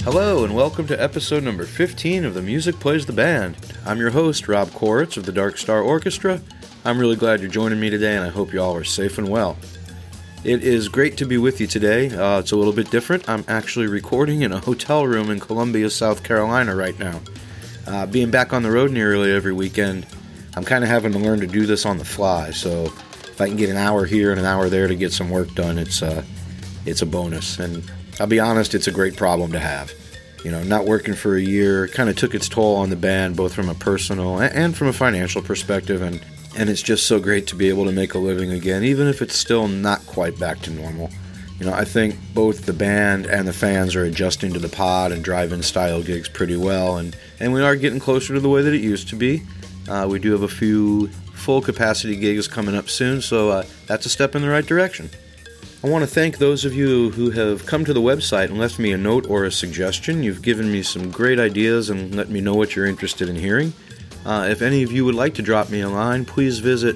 Hello and welcome to episode number 15 of The Music Plays the Band. I'm your host, Rob Koritz of the Dark Star Orchestra. I'm really glad you're joining me today and I hope you all are safe and well. It is great to be with you today. It's a little bit different. I'm actually recording in a hotel room in Columbia, South Carolina right now. Being back on the road nearly every weekend, I'm kind of having to learn to do this on the fly, so if I can get an hour here and an hour there to get some work done, it's a bonus. And I'll be honest, it's a great problem to have. You know, not working for a year kind of took its toll on the band, both from a personal and from a financial perspective, and it's just so great to be able to make a living again, even if it's still not quite back to normal. You know, I think both the band and the fans are adjusting to the pod and drive-in style gigs pretty well, and we are getting closer to the way that it used to be. We do have a few full capacity gigs coming up soon, so that's a step in the right direction. I want to thank those of you who have come to the website and left me a note or a suggestion. You've given me some great ideas and let me know what you're interested in hearing. If any of you would like to drop me a line, please visit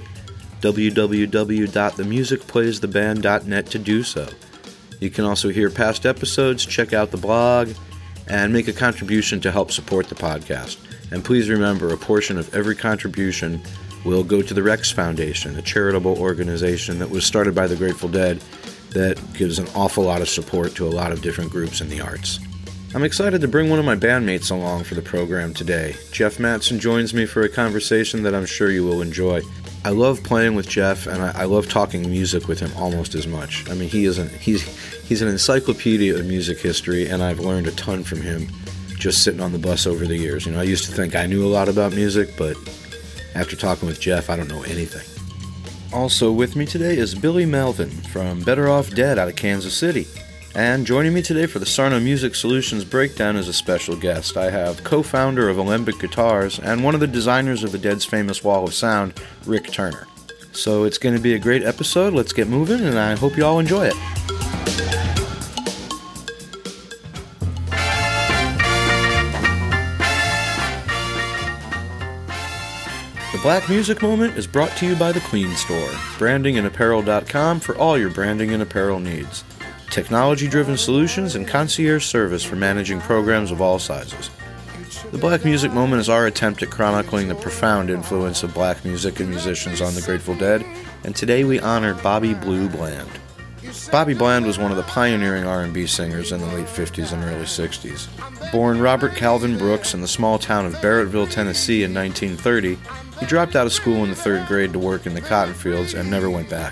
www.themusicplaystheband.net to do so. You can also hear past episodes, check out the blog, and make a contribution to help support the podcast. And please remember, a portion of every contribution will go to the Rex Foundation, a charitable organization that was started by the Grateful Dead that gives an awful lot of support to a lot of different groups in the arts. I'm excited to bring one of my bandmates along for the program today. Jeff Mattson joins me for a conversation that I'm sure you will enjoy. I love playing with Jeff, and I love talking music with him almost as much. I mean, he's an encyclopedia of music history, and I've learned a ton from him just sitting on the bus over the years. You know, I used to think I knew a lot about music, but after talking with Jeff, I don't know anything. Also with me today is Billy Melvin from Better Off Dead out of Kansas City. And joining me today for the Sarno Music Solutions Breakdown as a special guest, I have co-founder of Alembic Guitars and one of the designers of the Dead's famous Wall of Sound, Rick Turner. So it's going to be a great episode. Let's get moving, and I hope you all enjoy it. The Black Music Moment is brought to you by The Clean Store, brandingandapparel.com for all your branding and apparel needs. Technology-driven solutions and concierge service for managing programs of all sizes. The Black Music Moment is our attempt at chronicling the profound influence of black music and musicians on the Grateful Dead, and today we honored Bobby Blue Bland. Bobby Bland was one of the pioneering R&B singers in the late 50s and early 60s. Born Robert Calvin Brooks in the small town of Barrettville, Tennessee in 1930, he dropped out of school in the 3rd grade to work in the cotton fields and never went back.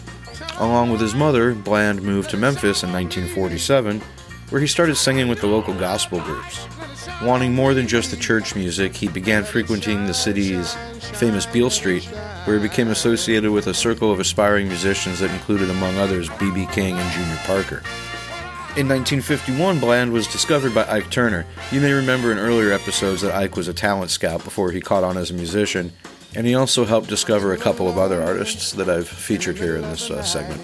Along with his mother, Bland moved to Memphis in 1947, where he started singing with the local gospel groups. Wanting more than just the church music, he began frequenting the city's famous Beale Street, where he became associated with a circle of aspiring musicians that included, among others, B.B. King and Junior Parker. In 1951, Bland was discovered by Ike Turner. You may remember in earlier episodes that Ike was a talent scout before he caught on as a musician, and he also helped discover a couple of other artists that I've featured here in this segment.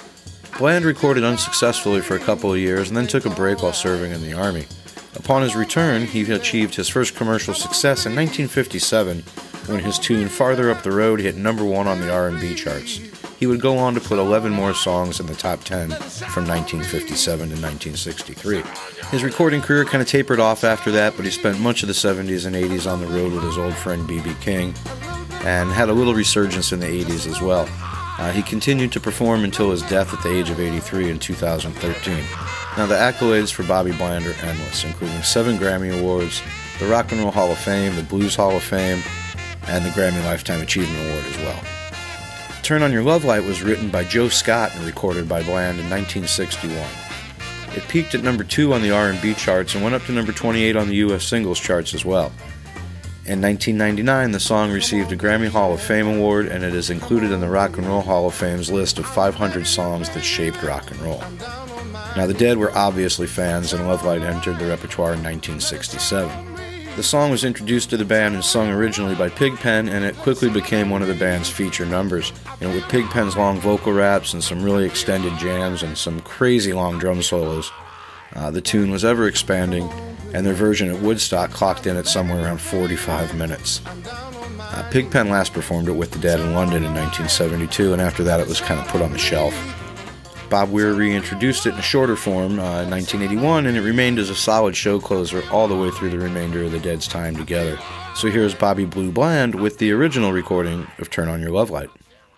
Bland recorded unsuccessfully for a couple of years and then took a break while serving in the Army. Upon his return, he achieved his first commercial success in 1957 when his tune Farther Up the Road hit number 1 on the R&B charts. He would go on to put 11 more songs in the top 10 from 1957 to 1963. His recording career kind of tapered off after that, but he spent much of the 70s and 80s on the road with his old friend B.B. King, and had a little resurgence in the 80s as well. He continued to perform until his death at the age of 83 in 2013. Now, the accolades for Bobby Bland are endless, including 7 Grammy Awards, the Rock and Roll Hall of Fame, the Blues Hall of Fame, and the Grammy Lifetime Achievement Award as well. Turn on Your Love Light was written by Joe Scott and recorded by Bland in 1961. It peaked at number 2 on the R&B charts and went up to number 28 on the U.S. singles charts as well. In 1999, the song received a Grammy Hall of Fame award, and it is included in the Rock and Roll Hall of Fame's list of 500 songs that shaped rock and roll. Now, the Dead were obviously fans, and Love Light entered the repertoire in 1967. The song was introduced to the band and sung originally by Pigpen, and it quickly became one of the band's feature numbers. And with Pigpen's long vocal raps and some really extended jams and some crazy long drum solos, the tune was ever expanding, and their version at Woodstock clocked in at somewhere around 45 minutes. Pigpen last performed it with the Dead in London in 1972, and after that it was kind of put on the shelf. Bob Weir reintroduced it in a shorter form in 1981, and it remained as a solid show closer all the way through the remainder of the Dead's time together. So here's Bobby Blue Bland with the original recording of Turn On Your Love Light.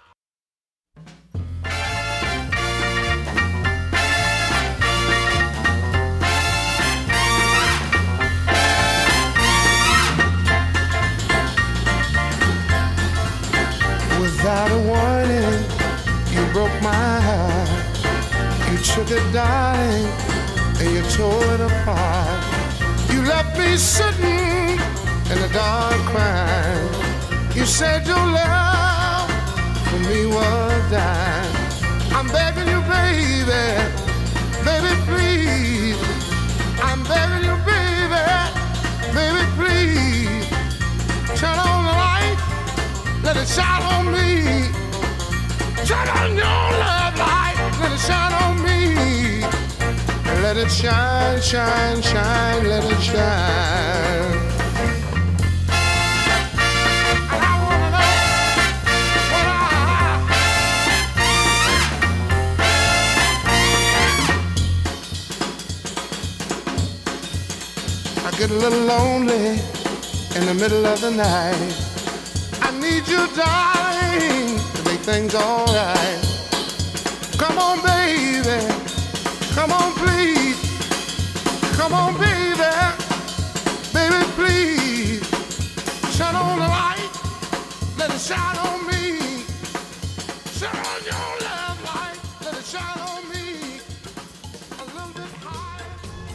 Without a warning, you broke my heart. You took it, darling, and you tore it apart. You left me sitting in the dark crying. You said your love for me was dying. I'm begging you, baby, baby, please. I'm begging you, baby, baby, please. Turn on the light, let it shine on me. Turn on your love light, let it shine on me. Let it shine, shine, shine, let it shine. And I wanna know what I get a little lonely in the middle of the night. I need you, darling, to make things alright. Come on, baby. Come on, please. Come on, baby. Baby, please. Shine on the light. Let it shine on me. Shine on your love light. Let it shine on me. A little bit higher.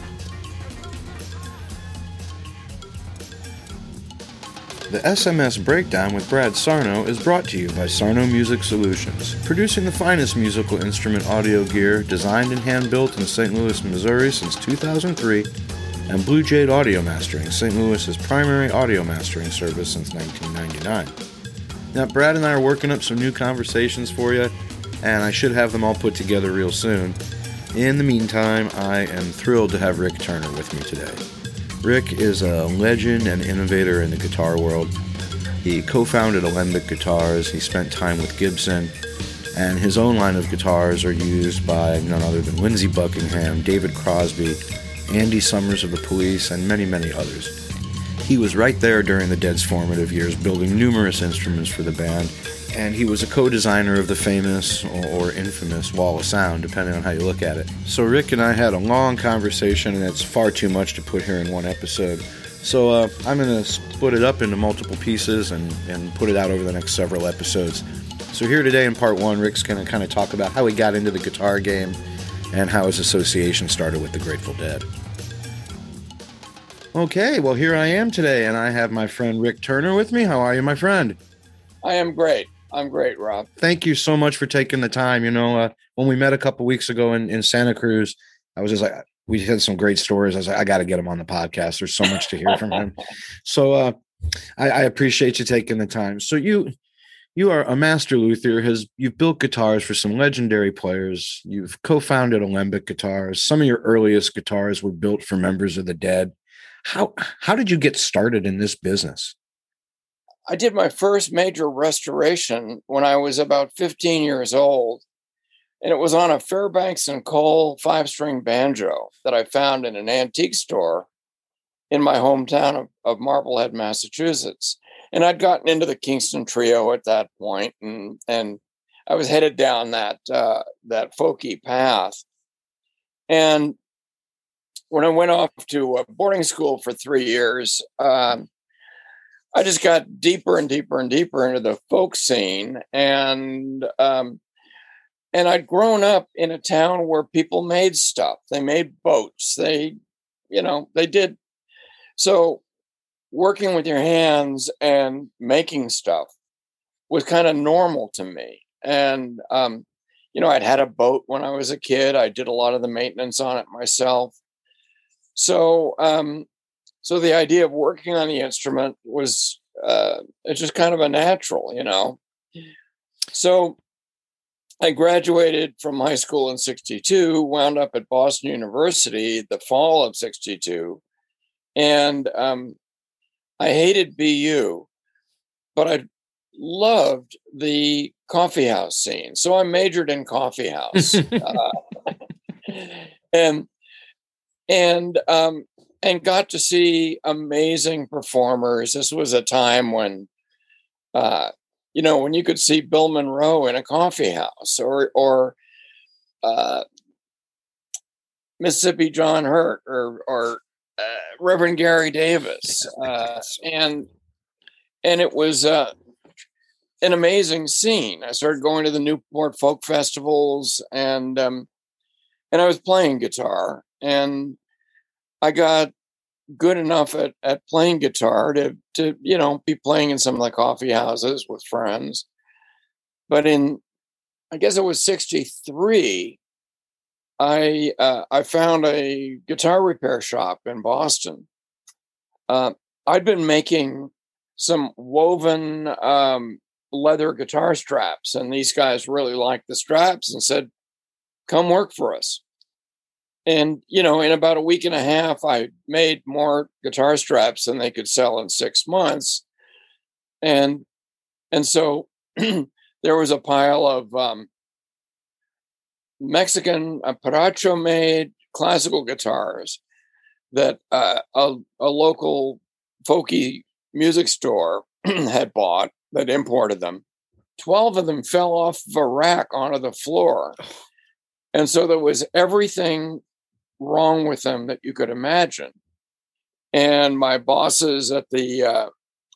The SMS Breakdown with Brad Sarno is brought to you by Sarno Music Solutions, producing the finest musical instrument audio gear designed and hand-built in St. Louis, Missouri since 2003, and Blue Jade Audio Mastering, St. Louis's primary audio mastering service since 1999. Now, Brad and I are working up some new conversations for you, and I should have them all put together real soon. In the meantime, I am thrilled to have Rick Turner with me today. Rick is a legend and innovator in the guitar world. He co-founded Alembic Guitars, he spent time with Gibson, and his own line of guitars are used by none other than Lindsey Buckingham, David Crosby, Andy Summers of the Police, and many, many others. He was right there during the Dead's formative years, building numerous instruments for the band, and he was a co-designer of the famous or infamous Wall of Sound, depending on how you look at it. So Rick and I had a long conversation, and it's far too much to put here in one episode. So I'm going to split it up into multiple pieces and put it out over the next several episodes. So here today in part one, Rick's going to kind of talk about how he got into the guitar game and how his association started with the Grateful Dead. Okay, well here I am today, and I have my friend Rick Turner with me. How are you, my friend? I am great. I'm great, Rob. Thank you so much for taking the time. You know, when we met a couple weeks ago in Santa Cruz, I was just like, we had some great stories. I was like, I got to get him on the podcast. There's so much to hear from him. So I appreciate you taking the time. So you are a master luthier. You've built guitars for some legendary players. You've co-founded Alembic Guitars. Some of your earliest guitars were built for members of the Dead. How did you get started in this business? I did my first major restoration when I was about 15 years old, and it was on a Fairbanks and Cole 5-string banjo that I found in an antique store in my hometown of Marblehead, Massachusetts. And I'd gotten into the Kingston Trio at that point, and I was headed down that folky path. And when I went off to boarding school for 3 years, I just got deeper and deeper and deeper into the folk scene, and I'd grown up in a town where people made stuff. They made boats. They did. So working with your hands and making stuff was kind of normal to me. And I'd had a boat when I was a kid. I did a lot of the maintenance on it myself. So the idea of working on the instrument was it's just kind of a natural, So I graduated from high school in 1962, wound up at Boston University the fall of 1962. And I hated BU, but loved the coffee house scene. So I majored in coffee house. And got to see amazing performers. This was a time when, when you could see Bill Monroe in a coffee house, or Mississippi John Hurt, or Reverend Gary Davis, and it was an amazing scene. I started going to the Newport folk festivals, and I was playing guitar, and I got good enough at playing guitar to be playing in some of the coffee houses with friends. But I guess it was 1963, I found a guitar repair shop in Boston. I'd been making some woven leather guitar straps, and these guys really liked the straps and said, "Come work for us." And, in about a week and a half, I made more guitar straps than they could sell in 6 months. And so there was a pile of Mexican Paracho-made classical guitars that a local folky music store had bought, that imported them. 12 of them fell off the rack onto the floor. And so there was everything wrong with them that you could imagine. And my bosses at the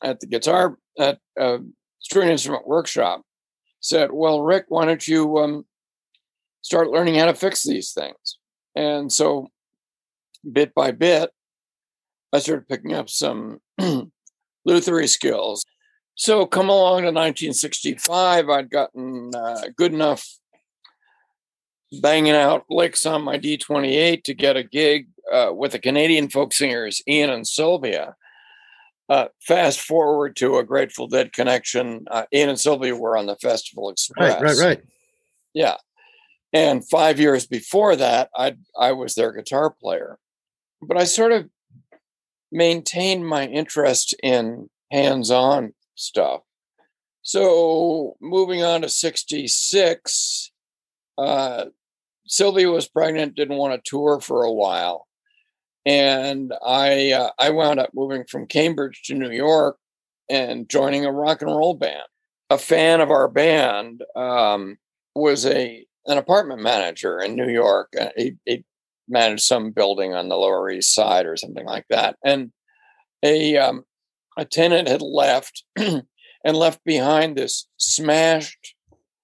string instrument workshop said, "Well, Rick, why don't you start learning how to fix these things?" And so bit by bit, I started picking up some lutherie skills. So come along to 1965, I'd gotten good enough banging out licks on my D28 to get a gig with the Canadian folk singers Ian and Sylvia. Fast forward to a Grateful Dead connection. Ian and Sylvia were on the Festival Express. Right. Yeah. And 5 years before that, I was their guitar player. But I sort of maintained my interest in hands-on stuff. So moving on to 1966, Sylvia was pregnant, didn't want to tour for a while. And I wound up moving from Cambridge to New York and joining a rock and roll band. A fan of our band was an apartment manager in New York. He managed some building on the Lower East Side or something like that. And a tenant had left and left behind this smashed.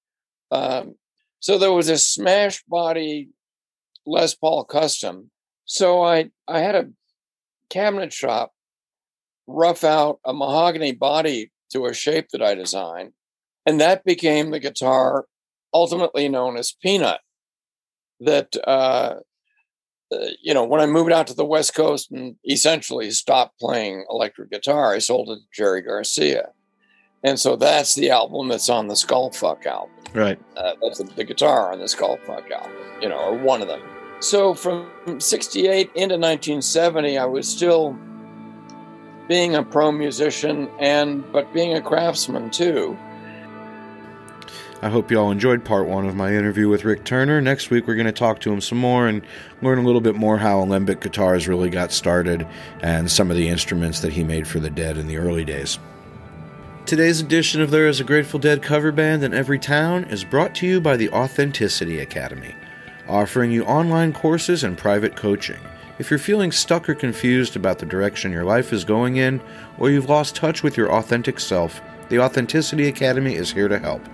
So there was a smashed body Les Paul Custom. So I had a cabinet shop rough out a mahogany body to a shape that I designed. And that became the guitar ultimately known as Peanut. That, when I moved out to the West Coast and essentially stopped playing electric guitar, I sold it to Jerry Garcia. And so that's the album that's on the Skullfuck album. Right. That's the guitar on the Skullfuck album, or one of them. So from 1968 into 1970, I was still being a pro musician but being a craftsman too. I hope you all enjoyed part 1 of my interview with Rick Turner. Next week, we're going to talk to him some more and learn a little bit more how alembic guitars really got started and some of the instruments that he made for the Dead in the early days. Today's edition of There Is a Grateful Dead cover band in every town is brought to you by the Authenticity Academy, offering you online courses and private coaching. If you're feeling stuck or confused about the direction your life is going in, or you've lost touch with your authentic self, the Authenticity Academy is here to help.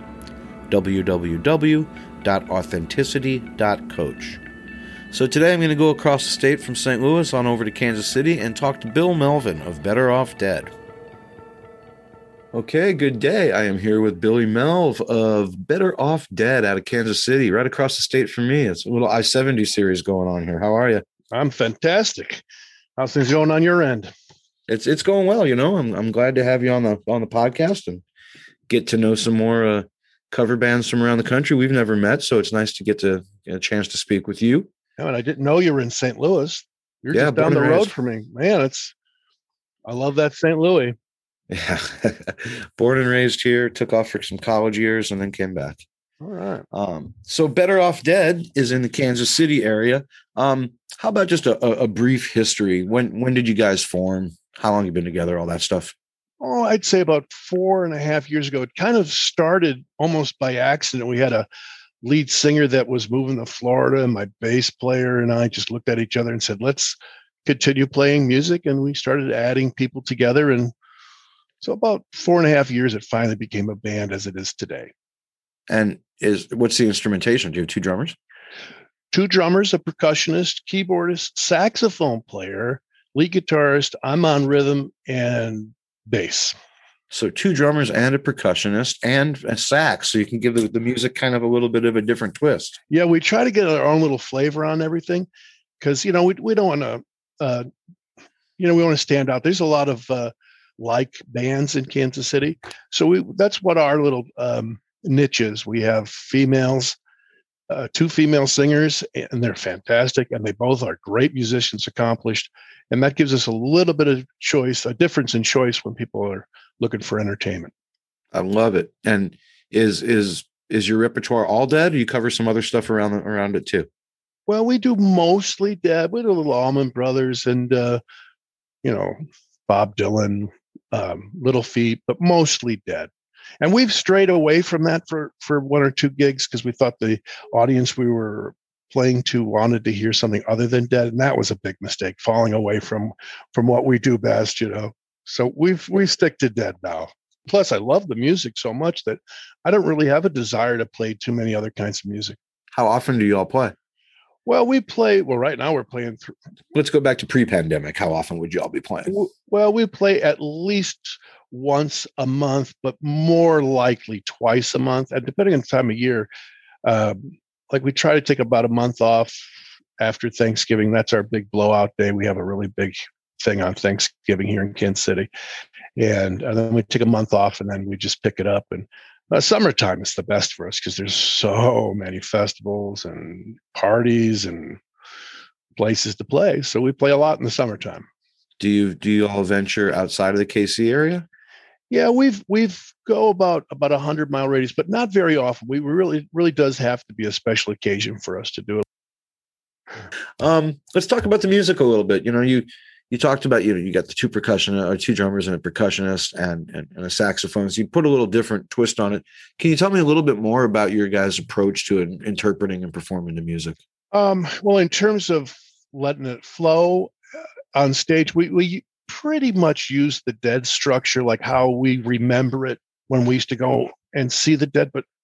www.authenticity.coach. So today I'm going to go across the state from St. Louis on over to Kansas City and talk to Bill Melvin of Better Off Dead. Okay, good day. I am here with Billy Melv of Better Off Dead out of Kansas City, right across the state from me. It's a little I-70 series going on here. How are you? I'm fantastic. How's things going on your end? It's going well. I'm glad to have you on the podcast and get to know some more cover bands from around the country. We've never met, so it's nice to get a chance to speak with you. Oh, and I didn't know you were in St. Louis. You're just down the road from me, man. I love that St. Louis. Yeah. Born and raised here, took off for some college years and then came back. All right. So Better Off Dead is in the Kansas City area. How about just a brief history? When did you guys form? How long you been together? All that stuff. Oh, I'd say about 4.5 years ago. It kind of started almost by accident. We had a lead singer that was moving to Florida, and my bass player and I just looked at each other and said, let's continue playing music. And we started adding people together. And so about 4.5 years, it finally became a band as it is today. And what's the instrumentation? Do you have two drummers? Two drummers, a percussionist, keyboardist, saxophone player, lead guitarist. I'm on rhythm and bass. So two drummers and a percussionist and a sax. So you can give the music kind of a little bit of a different twist. Yeah, we try to get our own little flavor on everything because, we don't want to, we want to stand out. There's a lot of like bands in Kansas City. So that's what our little niche is. We have females, two female singers, and they're fantastic. And they both are great musicians, accomplished. And that gives us a little bit of choice, a difference in choice when people are looking for entertainment. I love it. And is your repertoire all Dead, or you cover some other stuff around it too? Well, we do mostly Dead. We do a little Allman Brothers and Bob Dylan, Little Feat, but mostly Dead. And we've strayed away from that for one or two gigs because we thought the audience we were playing to wanted to hear something other than Dead, and that was a big mistake, falling away from what we do best, So we stick to Dead now. Plus, I love the music so much that I don't really have a desire to play too many other kinds of music. How often do you all play? Well, right now we're playing. Let's go back to pre-pandemic. How often would you all be playing? Well, we play at least once a month, but more likely twice a month. And depending on the time of year, we try to take about a month off after Thanksgiving. That's our big blowout day. We have a really big thing on Thanksgiving here in Kansas City. And then we take a month off and then we just pick it up. And summertime is the best for us because there's so many festivals and parties and places to play. So we play a lot in the summertime. Do you all venture outside of the KC area? Yeah, we've go about 100-mile radius, but not very often. We really does have to be a special occasion for us to do it. Let's talk about the music a little bit. You talked about, you got the two drummers and a percussionist and a saxophone. So you put a little different twist on it. Can you tell me a little bit more about your guys' approach to interpreting and performing the music? Well, in terms of letting it flow on stage, we pretty much use the Dead structure, like how we remember it when we used to go and see the Dead. But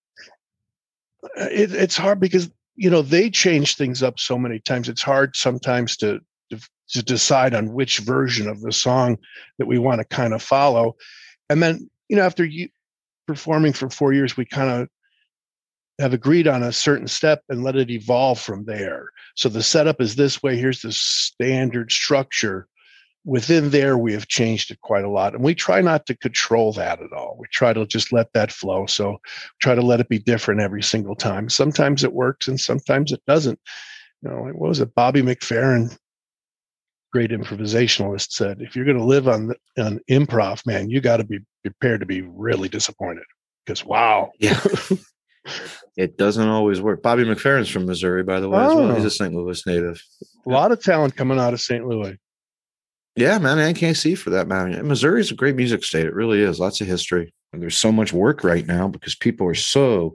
it's hard because, they change things up so many times. It's hard sometimes to decide on which version of the song that we want to kind of follow. And then, after performing for 4 years, we kind of have agreed on a certain step and let it evolve from there. So the setup is this way. Here's the standard structure. Within there, we have changed it quite a lot. And we try not to control that at all. We try to just let that flow. So try to let it be different every single time. Sometimes it works and sometimes it doesn't. What was it? Bobby McFerrin, great improvisationalist, said, if you're going to live on improv, man, you got to be prepared to be really disappointed because, wow. Yeah. It doesn't always work. Bobby McFerrin's from Missouri, by the way, as well. He's a St. Louis native. A lot of talent coming out of St. Louis. Yeah, man, and KC for that matter. Missouri is a great music state. It really is. Lots of history. And there's so much work right now because people are so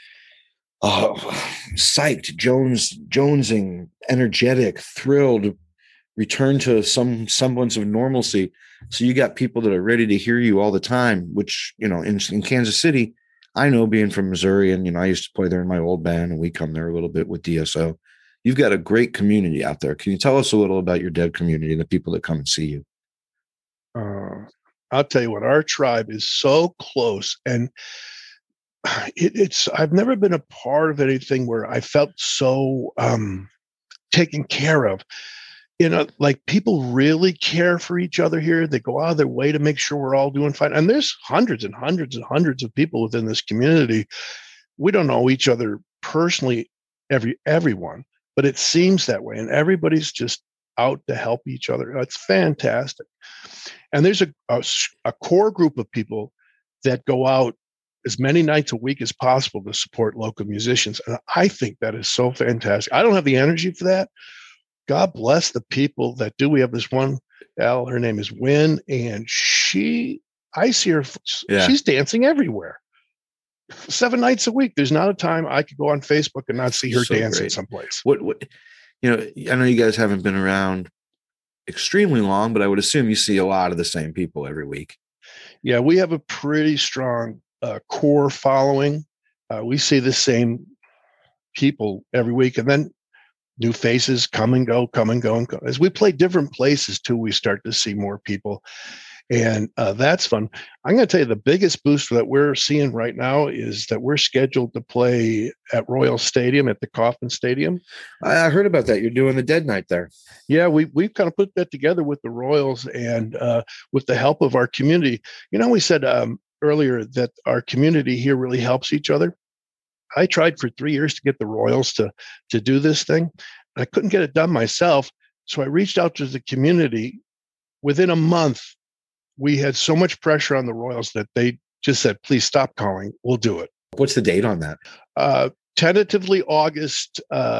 psyched, jonesing, energetic, thrilled, return to some semblance of normalcy. So you got people that are ready to hear you all the time, which, in Kansas City, I know being from Missouri, and, I used to play there in my old band, and we come there a little bit with DSO. You've got a great community out there. Can you tell us a little about your Dead community and the people that come and see you? I'll tell you what, our tribe is so close, and I've never been a part of anything where I felt so taken care of. Like people really care for each other here. They go out of their way to make sure we're all doing fine. And there's hundreds and hundreds and hundreds of people within this community. We don't know each other personally, everyone, but it seems that way. And everybody's just out to help each other. It's fantastic. And there's a core group of people that go out as many nights a week as possible to support local musicians. And I think that is so fantastic. I don't have the energy for that. God bless the people that do. We have this one gal, her name is Wynn, and I see her, she's dancing everywhere. 7 nights a week. There's not a time I could go on Facebook and not see her dancing someplace. What, I know you guys haven't been around extremely long, but I would assume you see a lot of the same people every week. Yeah, we have a pretty strong core following. We see the same people every week, and then new faces come and go. As we play different places too, we start to see more people. And that's fun. I'm going to tell you the biggest booster that we're seeing right now is that we're scheduled to play at Royal Stadium, at the Kauffman Stadium. I heard about that. You're doing the Dead Night there. Yeah, we've kind of put that together with the Royals and with the help of our community. We said earlier that our community here really helps each other. I tried for 3 years to get the Royals to do this thing. I couldn't get it done myself. So I reached out to the community. Within a month, we had so much pressure on the Royals that they just said, please stop calling. We'll do it. What's the date on that? Tentatively August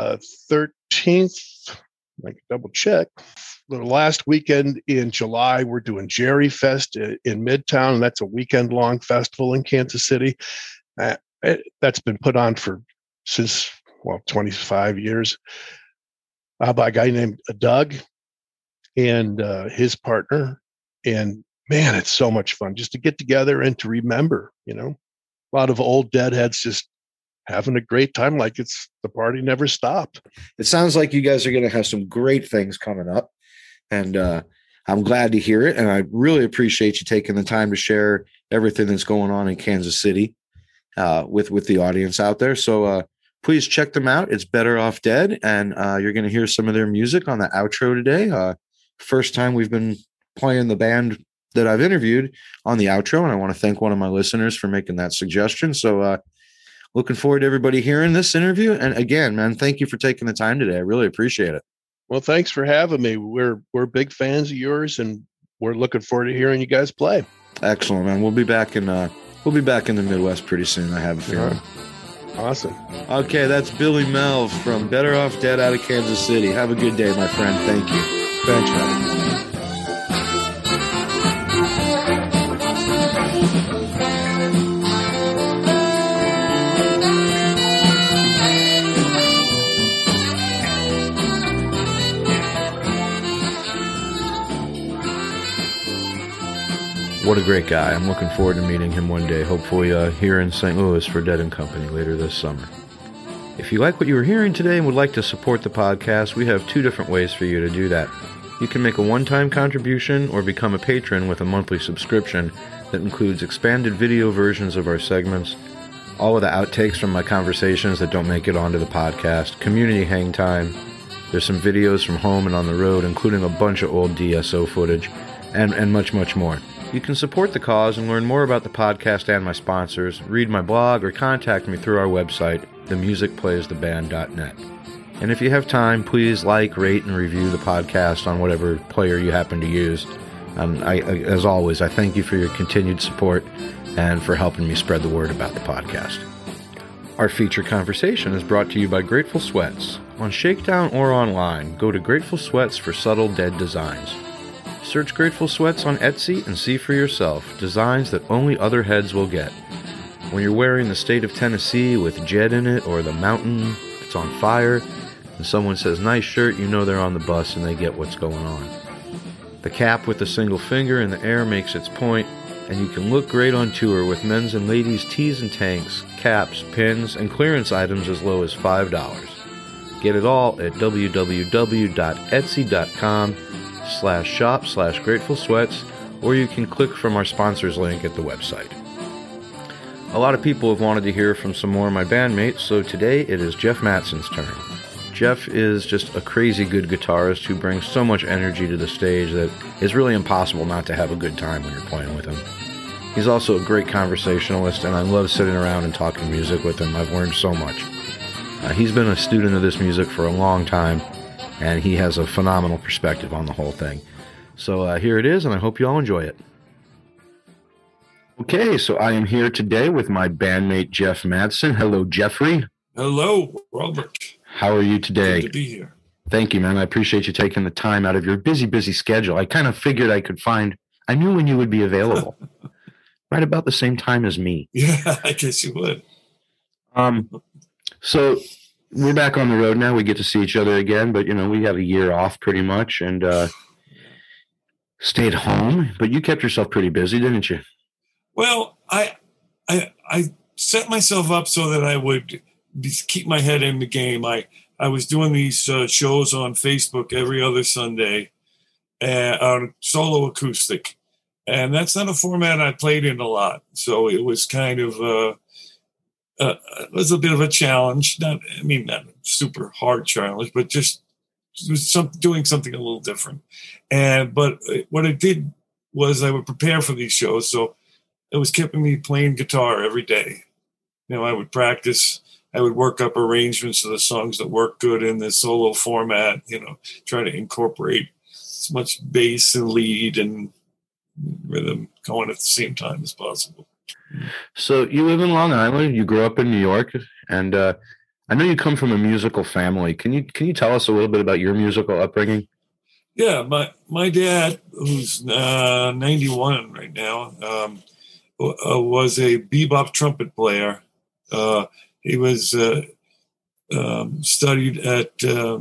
13th. I can double check. The last weekend in July, we're doing Jerry Fest in Midtown. And that's a weekend-long festival in Kansas City. That's been put on since 25 years by a guy named Doug and his partner. And man, it's so much fun just to get together and to remember, a lot of old deadheads just having a great time. Like the party never stopped. It sounds like you guys are going to have some great things coming up, and I'm glad to hear it. And I really appreciate you taking the time to share everything that's going on in Kansas City with the audience out there. So please check them out. It's Better Off Dead. And you're going to hear some of their music on the outro today. First time we've been playing the band that I've interviewed on the outro, and I want to thank one of my listeners for making that suggestion. So looking forward to everybody hearing this interview. And again, man, thank you for taking the time today. I really appreciate it. Well, thanks for having me. We're big fans of yours, and we're looking forward to hearing you guys play. Excellent, man. We'll be back in the Midwest pretty soon, I have a feeling. Awesome. Okay, that's Billy Melv from Better Off Dead out of Kansas City. Have a good day, my friend. Thank you. Thanks, man. What a great guy. I'm looking forward to meeting him one day, hopefully here in St. Louis for Dead & Company later this summer. If you like what you were hearing today and would like to support the podcast, we have 2 different ways for you to do that. You can make a one-time contribution or become a patron with a monthly subscription that includes expanded video versions of our segments, all of the outtakes from my conversations that don't make it onto the podcast, community hang time. There's some videos from home and on the road, including a bunch of old DSO footage, and much, much more. You can support the cause and learn more about the podcast and my sponsors, read my blog, or contact me through our website, themusicplaystheband.net. And if you have time, please like, rate, and review the podcast on whatever player you happen to use. As always, I thank you for your continued support and for helping me spread the word about the podcast. Our feature conversation is brought to you by Grateful Sweats. On Shakedown or online, go to Grateful Sweats for subtle dead designs. Search Grateful Sweats on Etsy and see for yourself designs that only other heads will get. When you're wearing the state of Tennessee with Jed in it, or the mountain that's on fire, and someone says, nice shirt, you know they're on the bus and they get what's going on. The cap with the single finger in the air makes its point, and you can look great on tour with men's and ladies' tees and tanks, caps, pins, and clearance items as low as $5. Get it all at www.etsy.com/shop/Grateful Sweats, or you can click from our sponsors link at the website. A lot of people have wanted to hear from some more of my bandmates, so today it is Jeff Matson's turn. Jeff is just a crazy good guitarist who brings so much energy to the stage that it's really impossible not to have a good time when you're playing with him. He's also a great conversationalist, and I love sitting around and talking music with him. I've learned so much. He's been a student of this music for a long time, and he has a phenomenal perspective on the whole thing. So here it is, and I hope you all enjoy it. Okay, so I am here today with my bandmate, Jeff Madsen. Hello, Jeffrey. Hello, Robert. How are you today? Good to be here. Thank you, man. I appreciate you taking the time out of your busy schedule. I kind of figured I knew when you would be available. Right about the same time as me. Yeah, I guess you would. So we're back on the road now. We get to see each other again, but we have a year off pretty much and stayed home. But you kept yourself pretty busy, didn't you? Well, I set myself up so that I would keep my head in the game. I was doing these shows on Facebook every other Sunday on solo acoustic. And that's not a format I played in a lot. So it was kind of it was a bit of a challenge. Not a super hard challenge, but just doing something a little different. But what it did was I would prepare for these shows. So it was keeping me playing guitar every day. I would practice. I would work up arrangements of the songs that work good in the solo format, try to incorporate as much bass and lead and rhythm going at the same time as possible. So you live in Long Island. You grew up in New York, and I know you come from a musical family. Can you tell us a little bit about your musical upbringing? Yeah, my dad, who's 91 right now, was a bebop trumpet player. He was studied at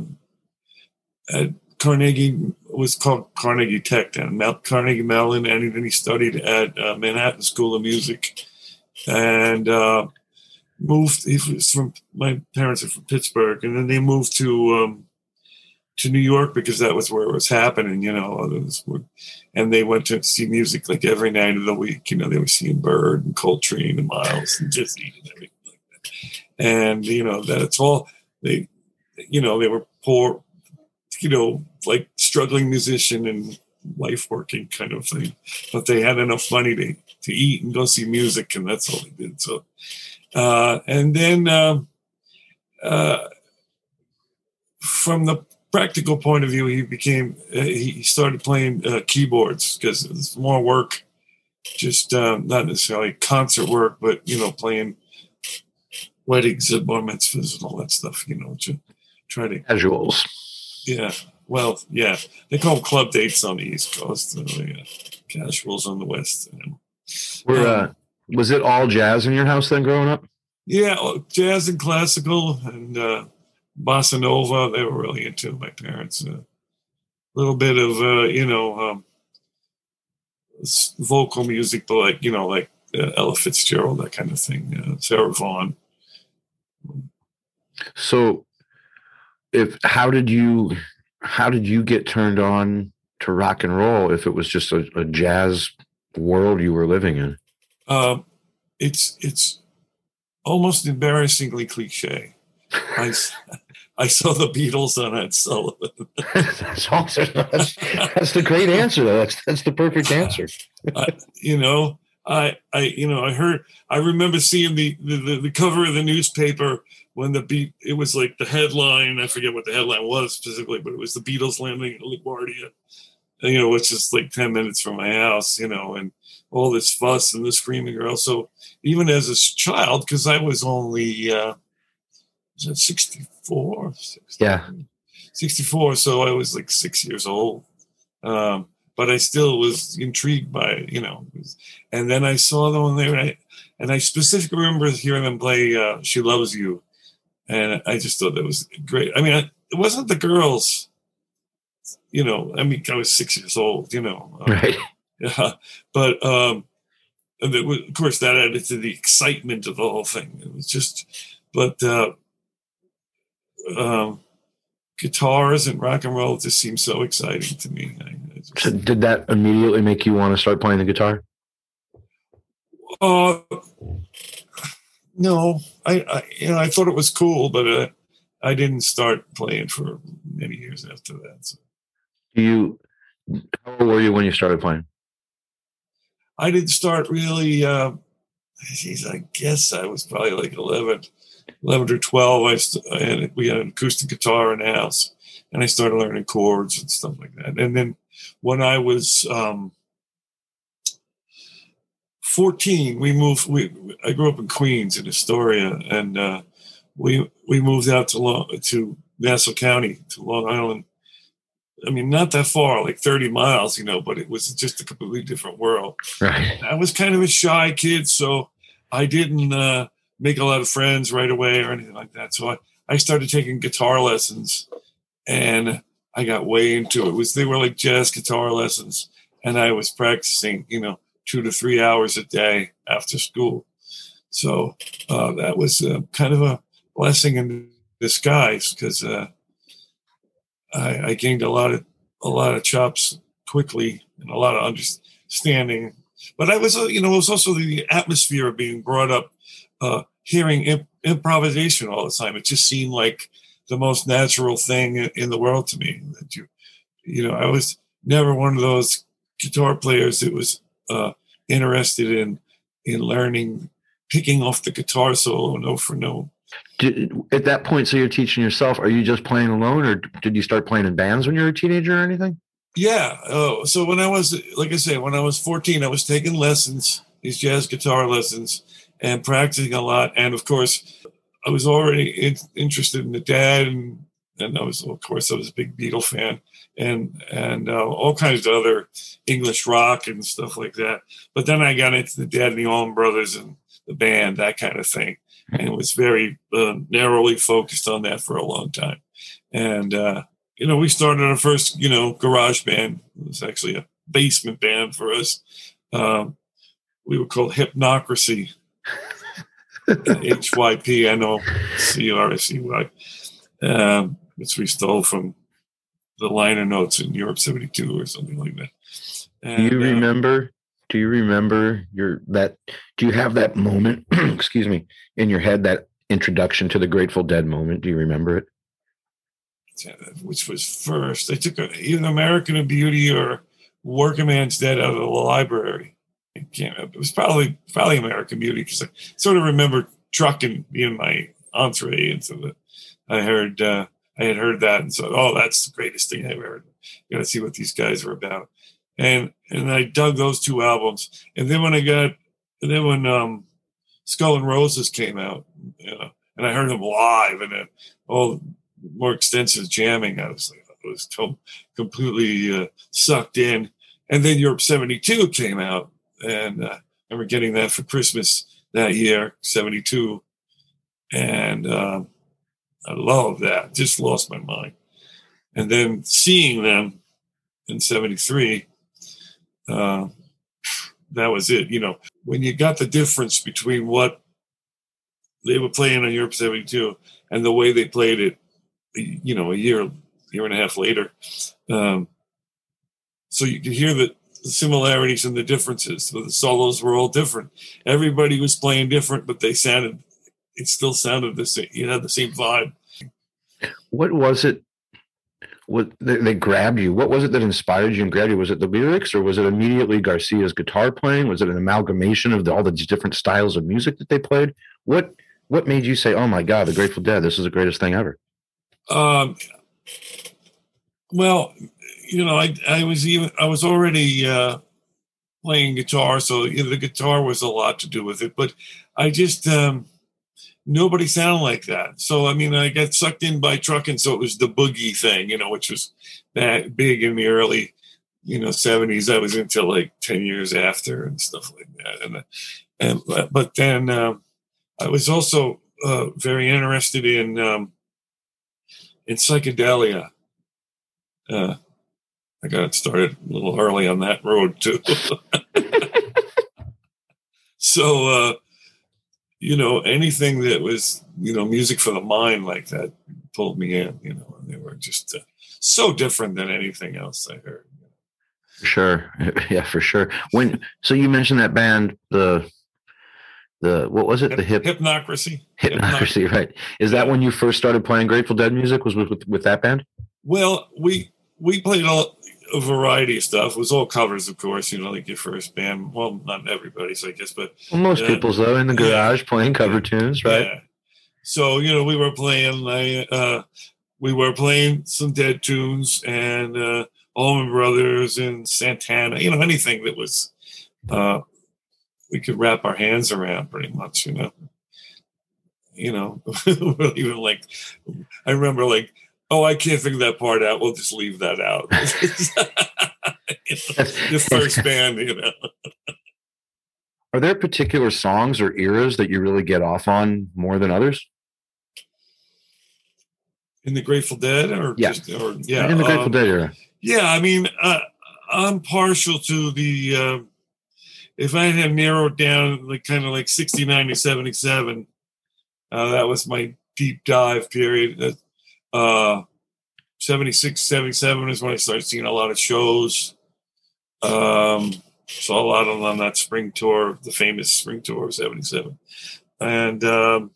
Carnegie, was called Carnegie Tech then, Carnegie Mellon, and then he studied at Manhattan School of Music, and moved. My parents are from Pittsburgh, and then they moved to New York because that was where it was happening, and they went to see music like every night of the week. They were seeing Bird and Coltrane and Miles and Disney and everything like that. And that's all they were poor, like struggling musician and life working kind of thing, but they had enough money to eat and go see music, and that's all they did. So, and then from the practical point of view, he started playing keyboards because it's more work, just not necessarily concert work, but playing weddings and bar mitzvahs and all that stuff. To try to casuals. Yeah. Well, yeah. They call them club dates on the East Coast. Casuals on the West. Was it all jazz in your house then growing up? Yeah. Jazz and classical and bossa nova. They were really into, my parents. A little bit of, vocal music, but like Ella Fitzgerald, that kind of thing. Sarah Vaughan. So how did you get turned on to rock and roll if it was just a jazz world you were living in? It's almost embarrassingly cliche. I saw the Beatles on Ed Sullivan. That's awesome. That's the great answer, though. That's the perfect answer. I remember seeing the cover of the newspaper when it was like the headline. I forget what the headline was specifically, but it was the Beatles landing at LaGuardia, which is like 10 minutes from my house, and all this fuss and the screaming girl. So even as a child, because I was only, was that 64? 60, yeah. 64. So I was like 6 years old. But I still was intrigued by it, And then I saw them on there, and I specifically remember hearing them play "She Loves You," and I just thought that was great. It wasn't the girls, I was 6 years old, right? Yeah, but of course that added to the excitement of the whole thing. It was just, but guitars and rock and roll just seemed so exciting to me. So did that immediately make you want to start playing the guitar? No, I thought it was cool, but I didn't start playing for many years after that. So. How old were you when you started playing? I didn't start really. I guess I was probably like 11 or 12. We had an acoustic guitar in the house, and I started learning chords and stuff like that. And then when I was 14, I grew up in Queens, in Astoria, and we moved out to Nassau County, to Long Island. I mean, not that far, like 30 miles, but it was just a completely different world. Right. I was kind of a shy kid, so I didn't make a lot of friends right away or anything like that. So I started taking guitar lessons, and I got way into it. They were like jazz guitar lessons, and I was practicing, 2 to 3 hours a day after school. So that was kind of a blessing in disguise, because I gained a lot of chops quickly and a lot of understanding. But I was, it was also the atmosphere of being brought up, hearing improvisation all the time. It just seemed like the most natural thing in the world to me. That I was never one of those guitar players that was interested in learning, picking off the guitar solo note for note. At that point, so you're teaching yourself, are you just playing alone, or did you start playing in bands when you were a teenager or anything? Yeah. So when I was, like I say, when I was 14, I was taking lessons, these jazz guitar lessons, and practicing a lot. And of course, I was already interested in the Dad, and I was a big Beatle fan, and all kinds of other English rock and stuff like that. But then I got into the Dad and the Allman Brothers and the band, that kind of thing. And it was very narrowly focused on that for a long time. And, we started our first, garage band. It was actually a basement band for us. We were called Hypnocracy, HYPNOCRCY, which we stole from the liner notes in Europe 72 or something like that. And, do you remember do you have that moment, excuse me, in your head, that introduction to the Grateful Dead moment? Do you remember it? Which was first? I took either American Beauty or Working Man's Dead out of the library. I can't remember. It was probably American Beauty, because I sort of remember trucking in my entree into it. I had heard that and said, "Oh, that's the greatest thing I've ever heard. You got to see what these guys are about." And I dug those two albums. And then when Skull and Roses came out, and I heard them live, and then all more extensive jamming, I was completely sucked in. And then Europe 72 came out, and I remember getting that for Christmas that year, 72. And I loved that. Just lost my mind. And then seeing them in 73, that was it. When you got the difference between what they were playing on Europe 72 and the way they played it, a year and a half later. So you could hear the similarities and the differences. So the solos were all different. Everybody was playing different, but it still sounded the same. You had the same vibe. What was it? What they grabbed you? What was it that inspired you and grabbed you? Was it the lyrics, or was it immediately Garcia's guitar playing? Was it an amalgamation of all the different styles of music that they played? What made you say, "Oh my God, the Grateful Dead! This is the greatest thing ever"? Well, I was already playing guitar, so the guitar was a lot to do with it. But I just nobody sounded like that. So I got sucked in by trucking, so it was the boogie thing, which was that big in the early 70s. I was into like 10 years after and stuff like that. But then I was also very interested in psychedelia. I got started a little early on that road too. So, anything that was, music for the mind like that pulled me in, and they were just so different than anything else I heard. Sure. Yeah, for sure. So you mentioned that band, the what was it? Hypnocracy. Hypnocracy, right. Is that when you first started playing Grateful Dead music, was with that band? Well, we played a variety of stuff. It was all covers, of course, like your first band. Well, not everybody's, I guess, but most people's, though, in the garage playing cover tunes, right? Yeah. So, we were playing, we were playing some Dead tunes and Allman Brothers and Santana, anything that was we could wrap our hands around pretty much, even like, I remember like, oh, I can't figure that part out. We'll just leave that out. The first band, Are there particular songs or eras that you really get off on more than others? In the Grateful Dead, in the Grateful Dead era? Yeah, I mean, I'm partial to the. If I had narrowed down, like kind of like 69 to 77, that was my deep dive period. 76, 77 is when I started seeing a lot of shows. Saw a lot of them on that spring tour, the famous spring tour of 77. And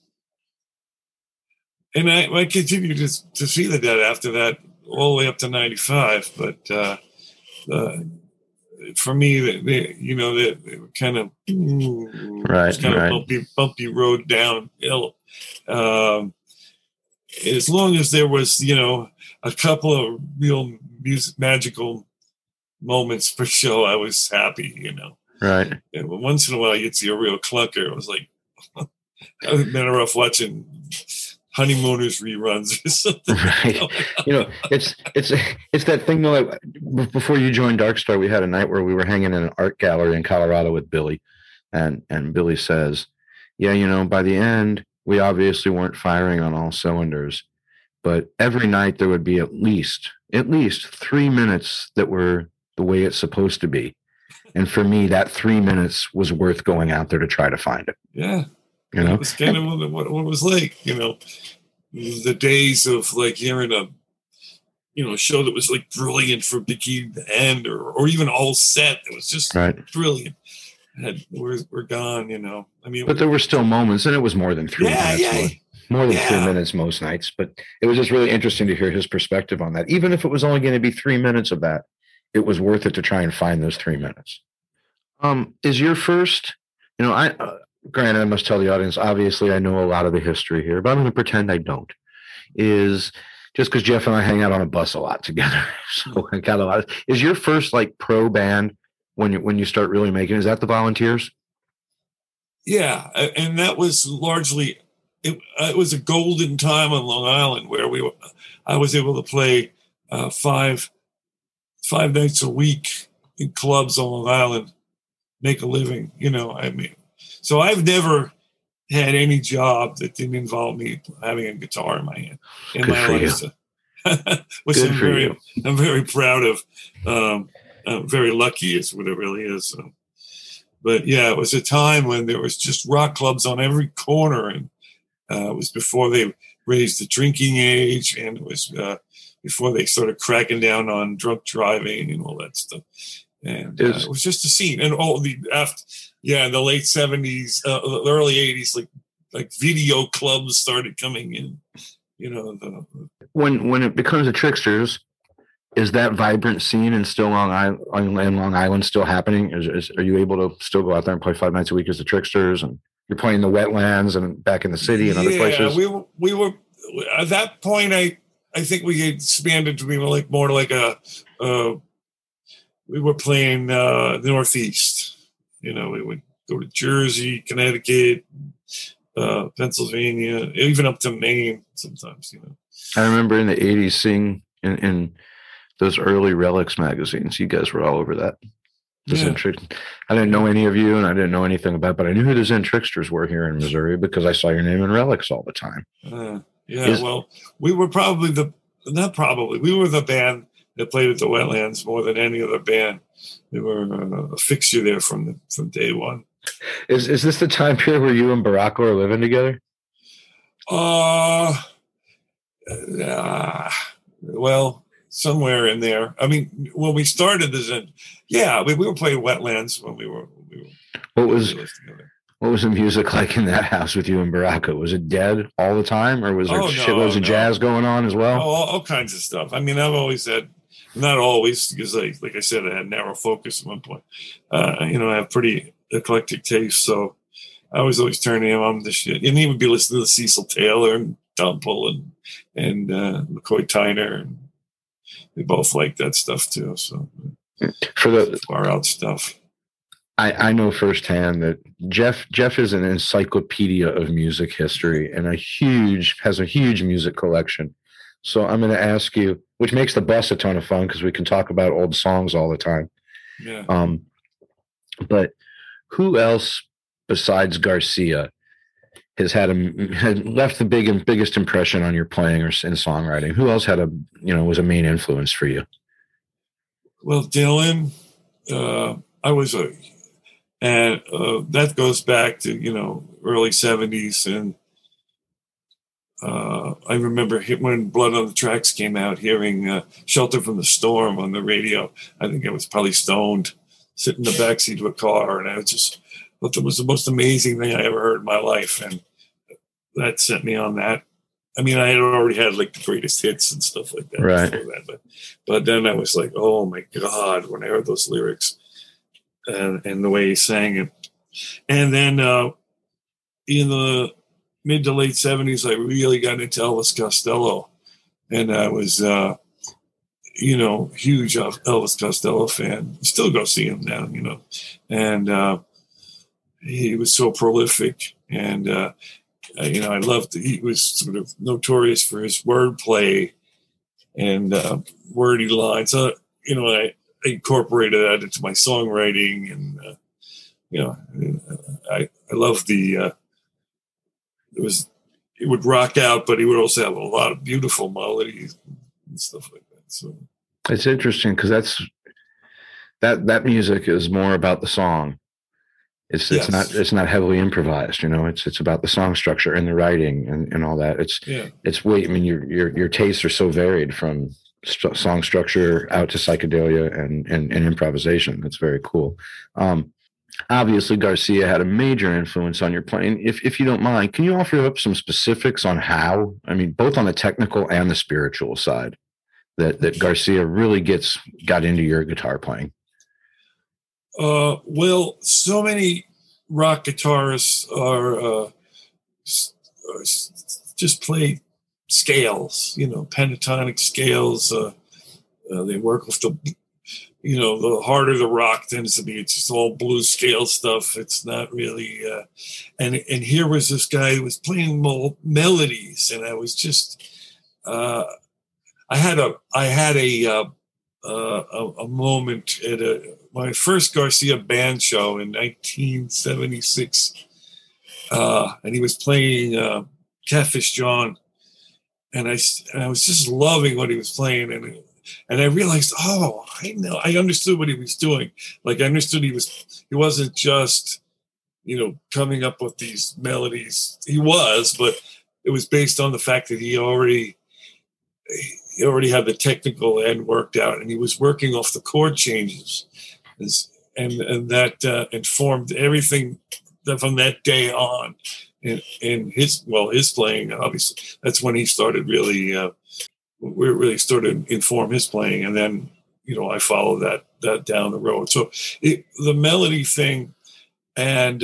I continued to see the Dead after that, all the way up to 95. But for me, they were kind of bumpy road downhill. As long as there was, a couple of real magical moments per show, I was happy, Right. And once in a while, you'd see a real clunker. It was like, I was better off watching Honeymooners reruns or something. Right. It's that thing though. Like, before you joined Dark Star, we had a night where we were hanging in an art gallery in Colorado with Billy, and Billy says, "Yeah, by the end, we obviously weren't firing on all cylinders, but every night there would be at least 3 minutes that were the way it's supposed to be, and for me, that 3 minutes was worth going out there to try to find it." Yeah. It was kind of what it was like, the days of like hearing a show that was like brilliant from beginning to end, or even all set. It was just brilliant. We're gone, I mean, but there were still moments, and it was more than 3 minutes. More than 3 minutes most nights. But it was just really interesting to hear his perspective on that. Even if it was only going to be 3 minutes of that, it was worth it to try and find those 3 minutes. Is your first, granted, I must tell the audience, obviously I know a lot of the history here, but I'm going to pretend I don't. Is just because Jeff and I hang out on a bus a lot together. So I got a lot. Is your first like pro band when you start really making, is that the Volunteers? Yeah. And that was largely, it was a golden time on Long Island where I was able to play 5 nights a week in clubs on Long Island, make a living, so I've never had any job that didn't involve me having a guitar in my hand. Which I'm very proud of. I'm very lucky is what it really is. But yeah, it was a time when there was just rock clubs on every corner, and it was before they raised the drinking age, and it was before they started cracking down on drunk driving and all that stuff. And it was just a scene, and all the in the late 70s, the early 80s, like video clubs started coming in. When it becomes the Tricksters, is that vibrant scene in still Long Island still happening? Are you able to still go out there and play 5 nights a week as the Tricksters, and you're playing the Wetlands and back in the city and other places? We were at that point. I think we had expanded to be more like a. We were playing the Northeast. We would go to Jersey, Connecticut, Pennsylvania, even up to Maine sometimes. I remember in the 80s seeing in those early Relics magazines, you guys were all over that. I didn't know any of you, and I didn't know anything about it, but I knew who the Zen Tricksters were here in Missouri because I saw your name in Relics all the time. Well, we were we were the band that played at the Wetlands more than any other band. We were a fixture there from day one. Is this the time period where you and Baracco are living together? Well, somewhere in there. I mean, when we started this, we were playing Wetlands when we were What was the music like in that house with you and Baracco? Was it Dead all the time, or was there shitloads of jazz going on as well? All kinds of stuff. I mean, I've always had, not always, because like I said, I had narrow focus at one point. I have pretty eclectic taste, so I was always turning him on the shit. And he would be listening to Cecil Taylor and Dumple and McCoy Tyner, and they both like that stuff too. So for the far out stuff. I know firsthand that Jeff is an encyclopedia of music history and has a huge music collection. So I'm going to ask you, which makes the bus a ton of fun because we can talk about old songs all the time. Yeah. But who else besides Garcia had left the biggest impression on your playing or in songwriting? Who else was a main influence for you? Well, Dylan, that goes back to, early 70s. And I remember when Blood on the Tracks came out, hearing Shelter from the Storm on the radio. I think I was probably stoned, sitting in the backseat of a car. And I just thought that was the most amazing thing I ever heard in my life. And that set me on that. I mean, I had already had like the greatest hits and stuff like that. Right. Before that, but then I was like, oh my God, when I heard those lyrics and the way he sang it. And then in the mid to late 70s, I really got into Elvis Costello. And I was, huge Elvis Costello fan. Still go see him now, And he was so prolific. And, I loved it. He was sort of notorious for his wordplay and wordy lines. So, I incorporated that into my songwriting, and I love it would rock out, but he would also have a lot of beautiful melodies and stuff like that. So it's interesting because that music is more about the song. It's not heavily improvised, it's about the song structure and the writing and all that. Your tastes are so varied from song structure out to psychedelia and improvisation. That's very cool. Obviously Garcia had a major influence on your playing. If you don't mind, can you offer up some specifics on how, both on the technical and the spiritual side that Garcia really got into your guitar playing? Well, so many rock guitarists are just play scales, pentatonic scales. They work with the harder the rock tends to be. It's just all blues scale stuff. It's not really. And here was this guy who was playing melodies, and I was just. I had a moment at my first Garcia band show in 1976, and he was playing Catfish John, and I was just loving what he was playing, and I realized, I understood what he was doing. Like I understood he wasn't just coming up with these melodies. He was, but it was based on the fact that he already had the technical end worked out, and he was working off the chord changes, and that informed everything from that day on. And his playing, obviously, that's when he started really started to inform his playing, and then I followed that down the road. So the melody thing, and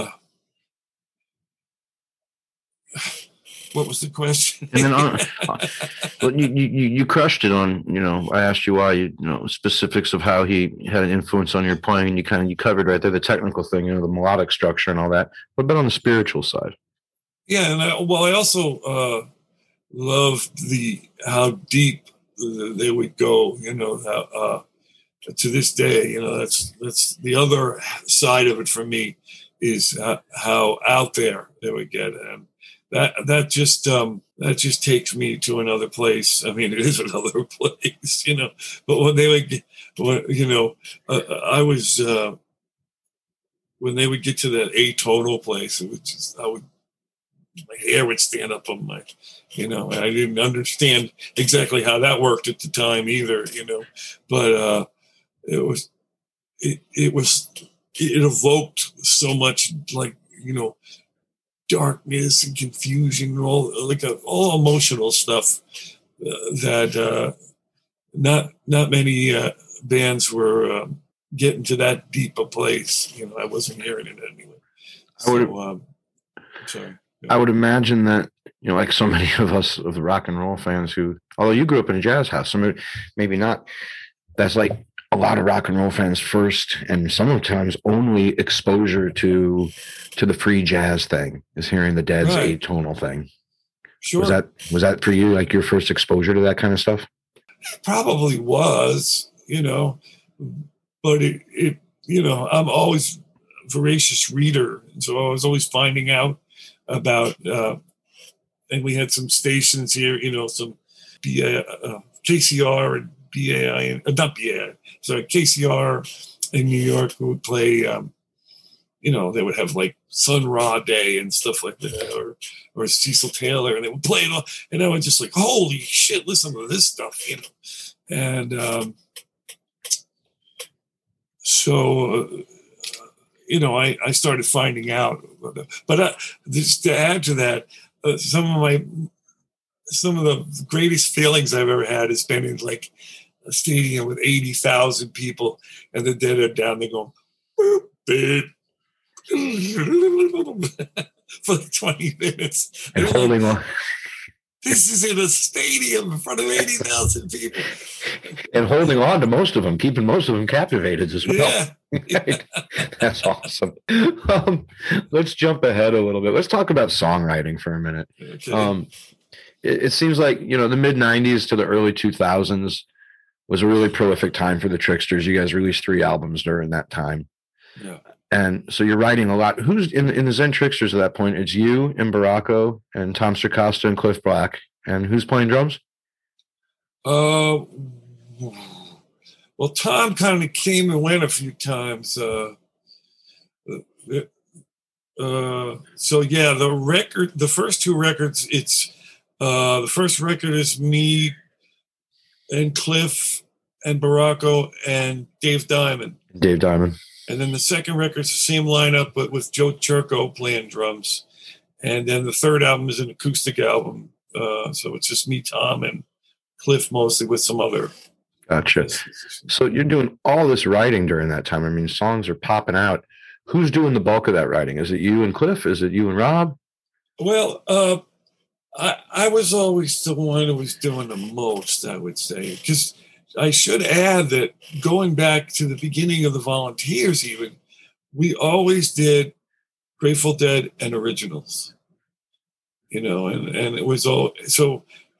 what was the question? And then you crushed it on, I asked you why, specifics of how he had an influence on your playing, and you covered right there the technical thing, the melodic structure and all that. What about on the spiritual side? Yeah, and I also loved how deep they would go, to this day, that's the other side of it for me, is how out there they would get. And that just takes me to another place. I mean, it is another place, but when they would when they would get to that atonal place, it would just, my hair would stand up on my, and I didn't understand exactly how that worked at the time either, but it evoked so much, like, darkness and confusion and all emotional stuff that not many bands were getting to that deep a place. I wasn't hearing it anyway. I would imagine that like so many of us of the rock and roll fans who, although you grew up in a jazz house, some maybe not. That's like a lot of rock and roll fans' first and sometimes only exposure to the free jazz thing is hearing the Dead's atonal thing. Sure. Was that for you, like your first exposure to that kind of stuff? Probably was, but it I'm always a voracious reader, and so I was always finding out about. And we had some stations here, some KCR and BAI, not BAI, sorry, KCR in New York who would play. They would have like Sun Ra Day and stuff like that, or Cecil Taylor, and they would play it all, and I would just like, holy shit, listen to this stuff, and I started finding out, but just to add to that, some of the greatest feelings I've ever had is been in like a stadium with 80,000 people, and the Dead are down there going, boop, beep, for like 20 minutes. And holding on. This is in a stadium in front of 80,000 people. And holding on to most of them, keeping most of them captivated as well. Yeah. That's awesome. Let's jump ahead a little bit. Let's talk about songwriting for a minute. Okay. It seems like, the mid-'90s to the early 2000s was a really prolific time for the Tricksters. You guys released 3 albums during that time. Yeah. And so you're writing a lot. Who's in the Zen Tricksters at that point? It's you and Baracco and Tom Sircosta and Cliff Black. And who's playing drums? Well, Tom kind of came and went a few times. So yeah, the first 2 records, it's the first record is me and Cliff and Baracco and Dave Diamond. And then the second record is the same lineup, but with Joe Churko playing drums. And then the third album is an acoustic album. So it's just me, Tom, and Cliff mostly with some other. Gotcha. So you're doing all this writing during that time. I mean, songs are popping out. Who's doing the bulk of that writing? Is it you and Cliff? Is it you and Rob? Well, I was always the one who was doing the most, I would say, because I should add that going back to the beginning of the Volunteers, even, we always did Grateful Dead and originals, and it was all, so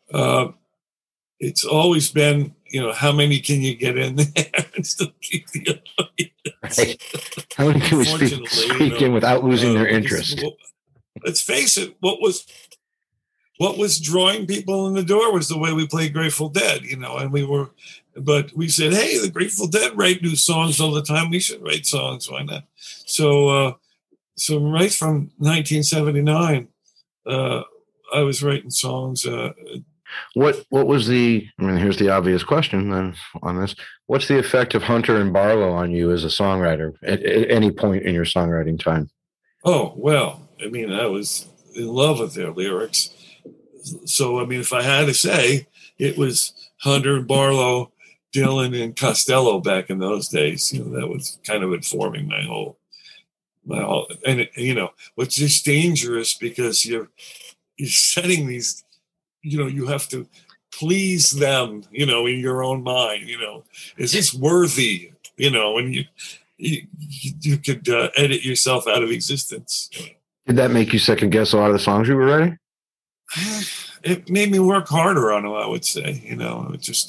it's always been, how many can you get in there and still keep the audience? Right. How many can we speak in without losing their interest? Let's face it, what was drawing people in the door was the way we played Grateful Dead, and but we said, hey, the Grateful Dead write new songs all the time. We should write songs. Why not? So right from 1979, I was writing songs. What was here's the obvious question then on this. What's the effect of Hunter and Barlow on you as a songwriter at any point in your songwriting time? Oh, well, I was in love with their lyrics. So, if I had to say, it was Hunter and Barlow, Dylan and Costello back in those days. That was kind of informing my whole, and which is dangerous because you're setting these, you have to please them, in your own mind, is this worthy, and you could edit yourself out of existence. Did that make you second guess a lot of the songs you were writing? It made me work harder on them, I would say, just,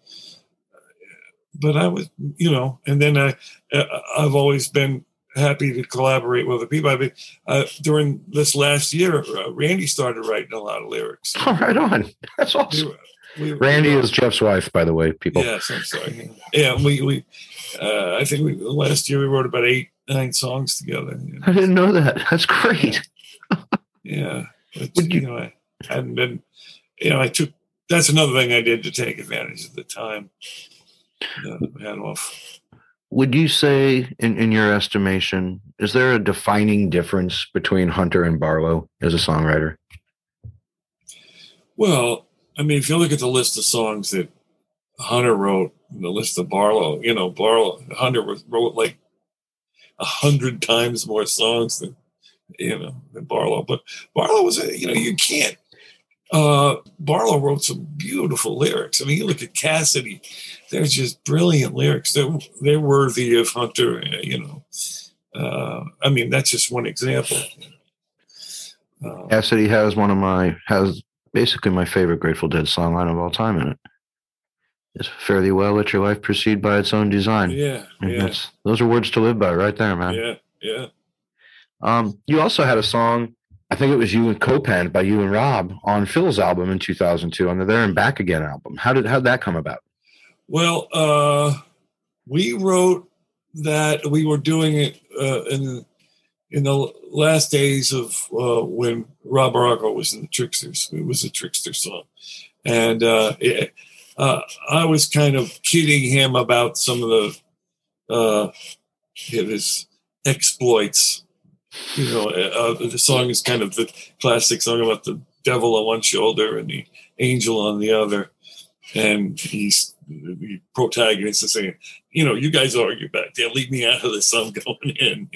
but I was, and then I've always been happy to collaborate with other people. During this last year, Randy started writing a lot of lyrics. Oh, right on. That's awesome. Randy is Jeff's wife, by the way, people. Yes, I'm sorry. Yeah, I think last year we wrote about 8-9 songs together. I didn't know that. That's great. Yeah. I hadn't been, that's another thing I did to take advantage of the time that I had off. Would you say, in your estimation, is there a defining difference between Hunter and Barlow as a songwriter? Well, if you look at the list of songs that Hunter wrote, the list of Barlow, Hunter wrote like 100 times more songs than Barlow. But Barlow was, you can't, Barlow wrote some beautiful lyrics. I mean, you look at Cassidy; they're just brilliant lyrics. They're worthy of Hunter. I mean, that's just one example. Cassidy has basically my favorite Grateful Dead songline of all time in it. It's "Fare thee well, let your life proceed by its own design." Yeah, those are words to live by, right there, man. Yeah. You also had a song, I think it was you and co-penned by you and Rob on Phil's album in 2002 on the There and Back Again album. How'd that come about? Well, we wrote that. We were doing it in the last days of when Rob Baracco was in the Tricksters. It was a Trickster song, and I was kind of kidding him about some of his exploits. The song is kind of the classic song about the devil on one shoulder and the angel on the other. And he's the protagonist is saying, you guys argue back there, leave me out of this, I'm going in,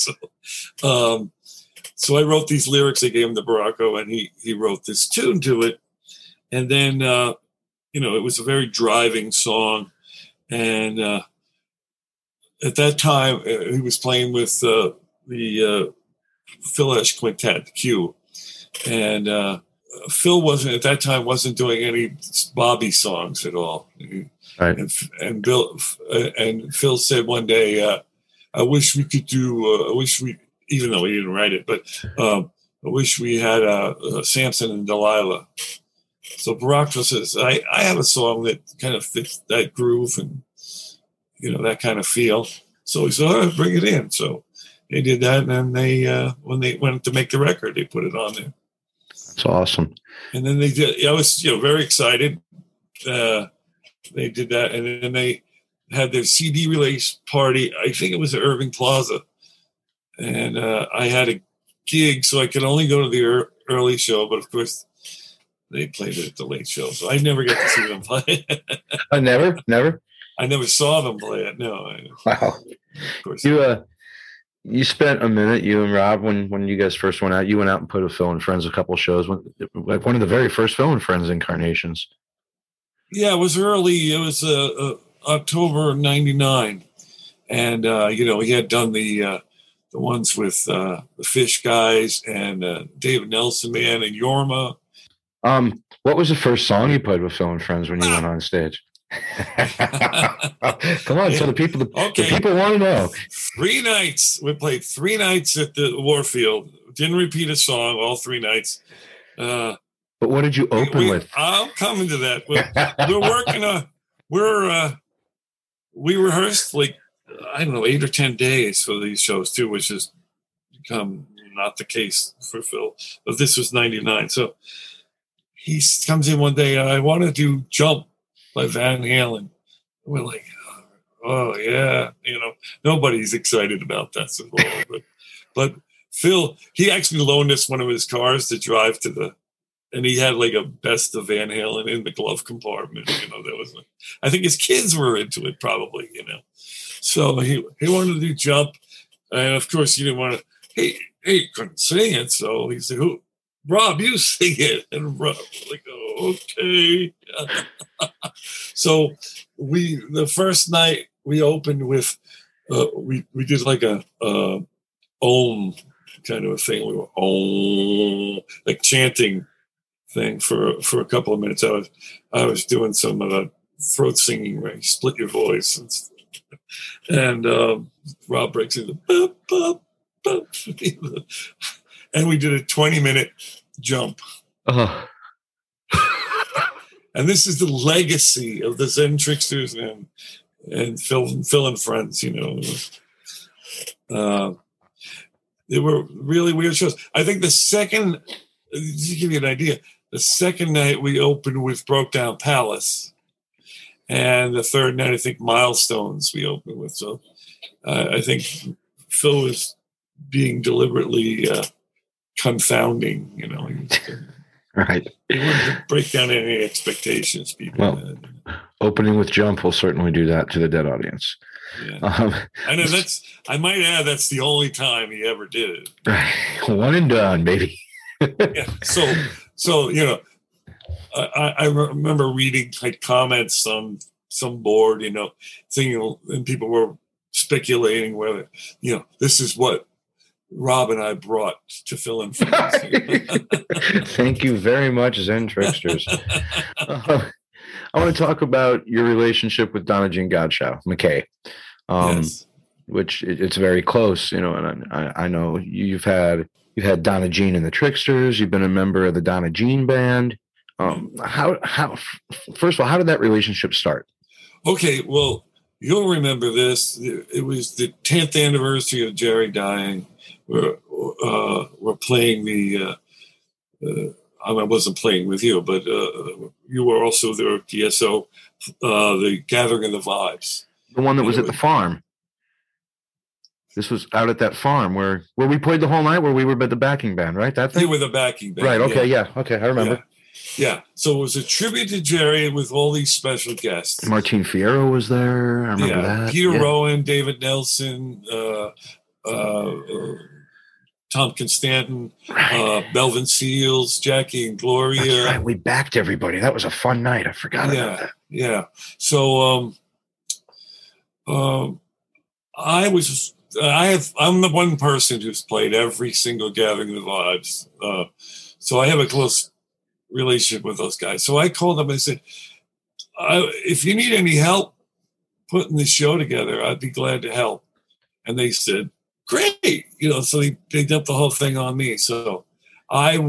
So I wrote these lyrics, I gave him to Baracco, and he wrote this tune to it. And then, it was a very driving song. And at that time, he was playing with the Phil Lesh Quintet, Q. And Phil wasn't doing any Bobby songs at all. Right. And Phil said one day, I wish we could do, even though he didn't write it, but I wish we had Samson and Delilah. So Baracco says, I have a song that kind of fits that groove and, that kind of feel. So he said, all right, bring it in. So they did that. And then they, when they went to make the record, they put it on there. That's awesome. And then they did, I was, very excited. They did that. And then they had their CD release party. I think it was at Irving Plaza. And I had a gig, so I could only go to the early show. But of course, they played it at the late show. So I never got to see them play. Never? I never saw them play it. No. Wow. Of course. You spent a minute, you and Rob, when you guys first went out, you went out and put a Phil and Friends a couple of shows, like one of the very first Phil and Friends incarnations. Yeah, it was early. It was October of '99. And, he had done the ones with the Fish guys and David Nelson Man and Yorma. What was the first song you played with Phil and Friends when you went on stage? Come on, so the people want to know. 3 nights. We played 3 nights at the Warfield. Didn't repeat a song all 3 nights. But what did you open with? I'm coming to that. We're working on. We rehearsed like 8 or 10 days for these shows too, which has become not the case for Phil. But this was '99, so he comes in one day. I want to do Jump by Van Halen. We're like, oh yeah, nobody's excited about that so far. But Phil, he actually loaned us one of his cars to drive to and he had like a Best of Van Halen in the glove compartment. That was I think his kids were into it probably. So he wanted to do Jump, and of course he didn't want to. He couldn't sing it, so he said, "Who? Rob, you sing it." And Rob was like, oh, okay. So the first night we opened with, we did like a Om kind of a thing. We were Om, like chanting thing for a couple of minutes. I was doing some of the throat singing where you split your voice and Rob breaks into and we did a 20-minute Jump. And this is the legacy of the Zen Tricksters and Phil and Friends. They were really weird shows. I think the second, to give you an idea, the second night we opened with Broke Down Palace, and the third night I think Milestones we opened with. So I think Phil was being deliberately confounding, Right. He wouldn't break down any expectations people had. Opening with Jump will certainly do that to the Dead audience. Yeah. I know I might add that's the only time he ever did it. Right. One and done, baby. Yeah. So I remember reading like comments on some board, thinking, and people were speculating whether, this is what Rob and I brought to Phil and Friends. Thank you very much, Zen Tricksters. I want to talk about your relationship with Donna Jean Godchaux, McKay, Yes. which it's very close, and I know you've had Donna Jean and the Tricksters. You've been a member of the Donna Jean Band. How first of all, how did that relationship start? Okay, well, you'll remember this. It was the 10th anniversary of Jerry dying. We're playing I wasn't playing with you, but you were also there at DSO, the Gathering of the Vibes. The one that was at the farm. This was out at that farm where we played the whole night, where we were the backing band, right? That thing? You were the backing band. Right, okay, yeah. Okay, I remember. Yeah. So it was a tribute to Jerry with all these special guests. Martine Fierro was there. I remember that. Peter Rowan, David Nelson, Tompkins Stanton, Melvin Seals, Jackie and Gloria. That's right. We backed everybody. That was a fun night. I forgot about that. Yeah. So I'm the one person who's played every single Gathering of the Vibes. So I have a close relationship with those guys. So I called them and said, if you need any help putting this show together, I'd be glad to help. And they said, great. So they dumped the whole thing on me. So I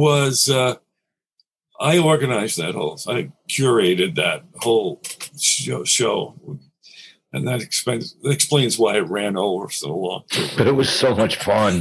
organized I curated that whole show. And that explains why it ran over so long. But it was so much fun.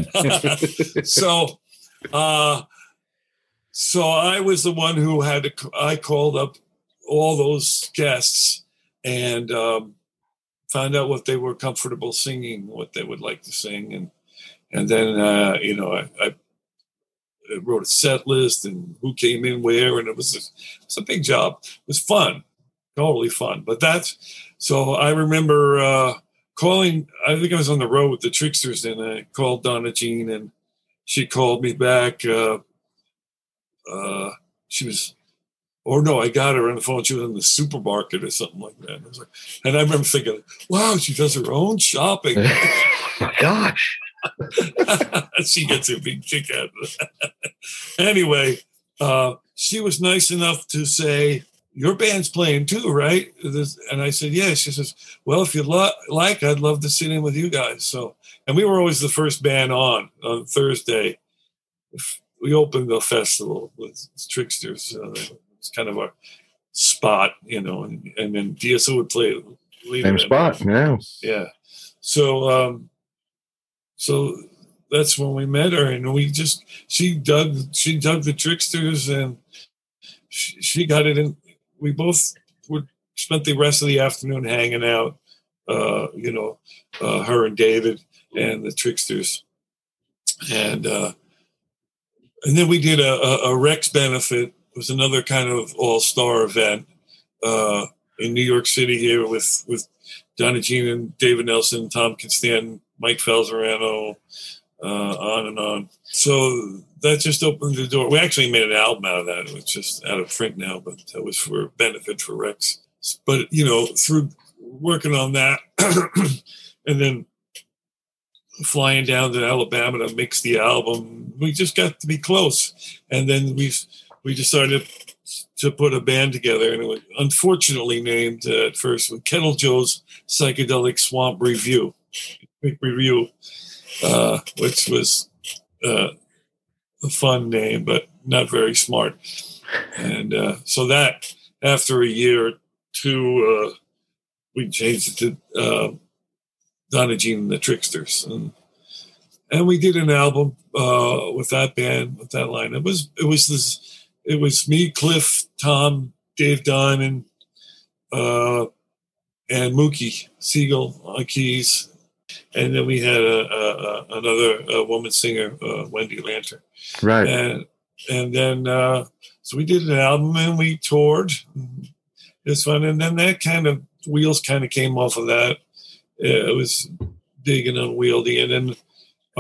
So I was the one who I called up all those guests and found out what they were comfortable singing, what they would like to sing. And then, I wrote a set list and who came in where. And it was a big job. It was fun, totally fun. But so I remember calling, I think I was on the road with the Tricksters, and I called Donna Jean, and she called me back. I got her on the phone. She was in the supermarket or something like that. And I remember thinking, wow, she does her own shopping. My gosh. She gets a big kick out of that. Anyway, she was nice enough to say, your band's playing too, right? And I said, yeah. She says, well, if you'd like, I'd love to sit in with you guys. So, and we were always the first band on Thursday. We opened the festival with Tricksters. It's kind of our spot, and then DSO would play same spot. Yeah. Yeah. So that's when we met her, and she dug the Tricksters, and she got it in. We both spent the rest of the afternoon hanging out, her and David and the Tricksters. And then we did a Rex benefit. It was another kind of all-star event in New York City here with Donna Jean and David Nelson, Tompkins Stanton, Mike Falzarano, on and on. So that just opened the door. We actually made an album out of that. It was just out of print now, but that was for benefit for Rex. But, through working on that and then flying down to Alabama to mix the album, we just got to be close. And then we decided to put a band together, and it was unfortunately named at first with Kettle Joe's Psychedelic Swamp Review, which was a fun name, but not very smart. And so that after a year or two, we changed it to Donna Jean and the Tricksters, and we did an album with that band, with that line. It was me, Cliff, Tom, Dave Diamond, and Mookie Siegel on keys. And then we had another woman singer, Wendy Lantern. Right. And then, so we did an album and we toured. It was fun. And then that wheels kind of came off of that. It was big and unwieldy. And then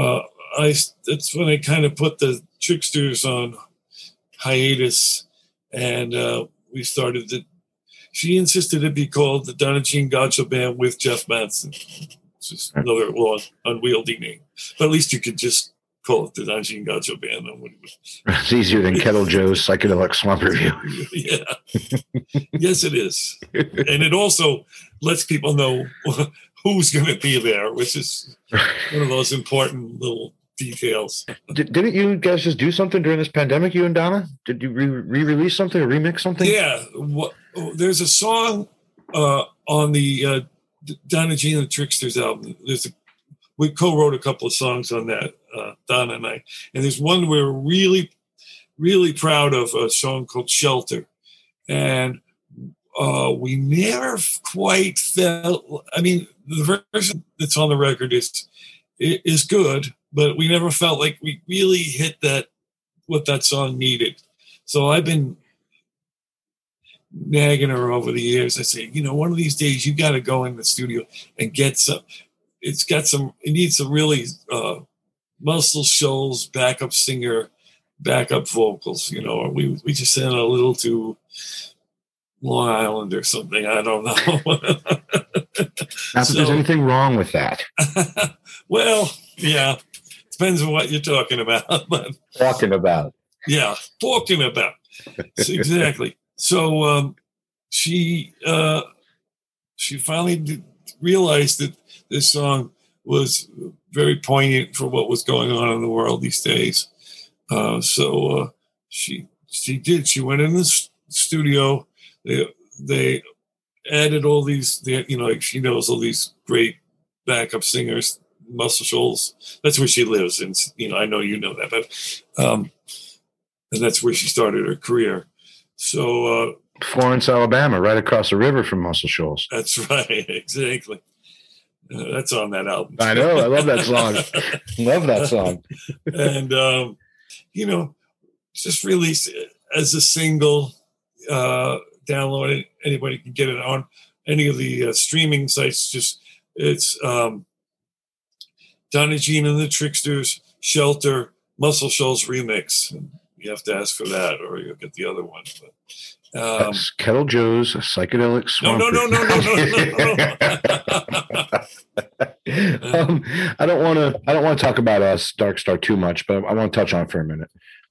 that's when I kind of put the Tricksters on hiatus. and we started the. She insisted it be called the Donna Jean Gaucho Band with Jeff Manson. It's just another long, unwieldy name. But at least you could just call it the Donna Jean Gaucho Band. It's easier than Kettle Joe's Psychedelic Swamp Review. Yeah. Yes, it is. And it also lets people know who's going to be there, which is one of those important little details. Didn't you guys just do something during this pandemic, you and Donna? Did you re-release something or remix something? Yeah. There's a song on the Donna Jean and the Tricksters album. We co-wrote a couple of songs on that, Donna and I. And there's one we're really, really proud of, a song called Shelter. And we never quite felt, I mean, the version that's on the record is good, but we never felt like we really hit what that song needed. So I've been nagging her over the years. I say, one of these days you got to go in the studio and get some. It needs some really Muscle Shoals backup singer, backup vocals. Or we just sound a little too Long Island or something. I don't know. Not that there's anything wrong with that. Well, yeah, depends on what you're talking about. But talking about. Yeah, talking about. Exactly. So she finally realized that this song was very poignant for what was going on in the world these days. So she did. She went in the studio. They added all these. She knows all these great backup singers, Muscle Shoals. That's where she lives, and I know you know that, but and that's where she started her career. So Florence, Alabama, right across the river from Muscle Shoals. That's right, exactly. That's on that album. I know. I love that song. Love that song. And just released it as a single. Download it. Anybody can get it on any of the streaming sites. It's Donna Jean and the Tricksters, Shelter, Muscle Shoals remix. And you have to ask for that, or you'll get the other one. But, that's Kettle Joe's Psychedelic Swamp. No. I don't want to talk about us, Dark Star, too much, but I want to touch on it for a minute.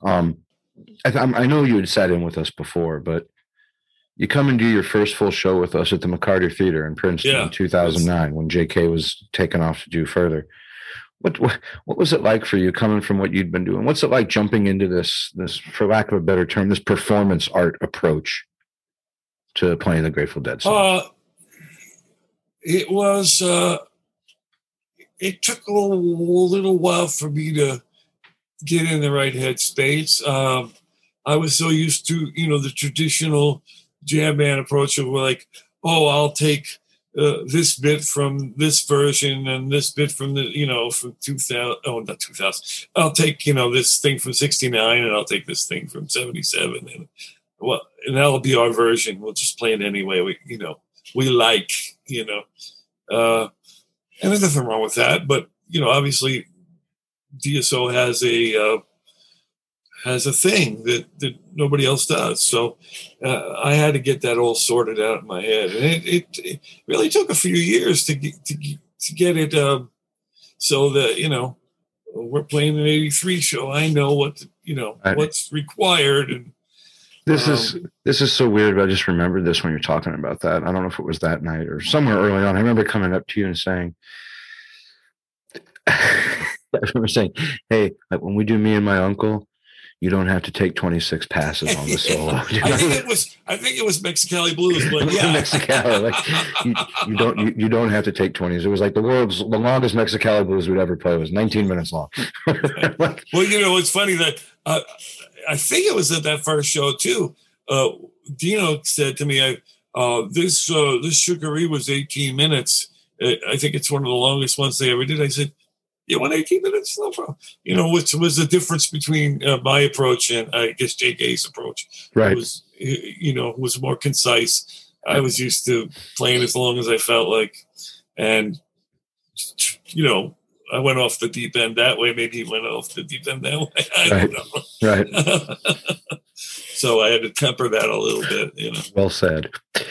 I know you had sat in with us before, but you come and do your first full show with us at the McCarter Theater in Princeton in 2009 when JK was taken off to do Further. What was it like for you coming from what you'd been doing? What's it like jumping into this, for lack of a better term, this performance art approach to playing the Grateful Dead song? It was. It took a little while for me to get in the right headspace. I was so used to, the traditional jam band approach of like, I'll take this bit from this version and this bit from from 2000. Oh, not 2000. I'll take, this thing from 69 and I'll take this thing from 77. And that'll be our version. We'll just play it anyway. We like, and there's nothing wrong with that. But, obviously DSO has a thing that nobody else does. So I had to get that all sorted out in my head. And it really took a few years to get it so that, we're playing an 83 show. I know what's required. And this is so weird, but I just remembered this when you're talking about that. I don't know if it was that night or somewhere early on. I remember coming up to you and saying, hey, like when we do Me and My Uncle, you don't have to take 26 passes on the solo. I think it was Mexicali Blues, but yeah. Mexicali, like you don't have to take 20s. It was like the longest Mexicali Blues we'd ever play was 19 minutes long. Well, it's funny that I think it was at that first show too. Dino said to me, this Sugaree was 18 minutes. I think it's one of the longest ones they ever did. I said, you want 18 minutes? No problem. Which was the difference between my approach and I guess JK's approach. Right. It was more concise. I was used to playing as long as I felt like. And, I went off the deep end that way. Maybe he went off the deep end that way. I don't know. Right. So I had to temper that a little bit. Well said.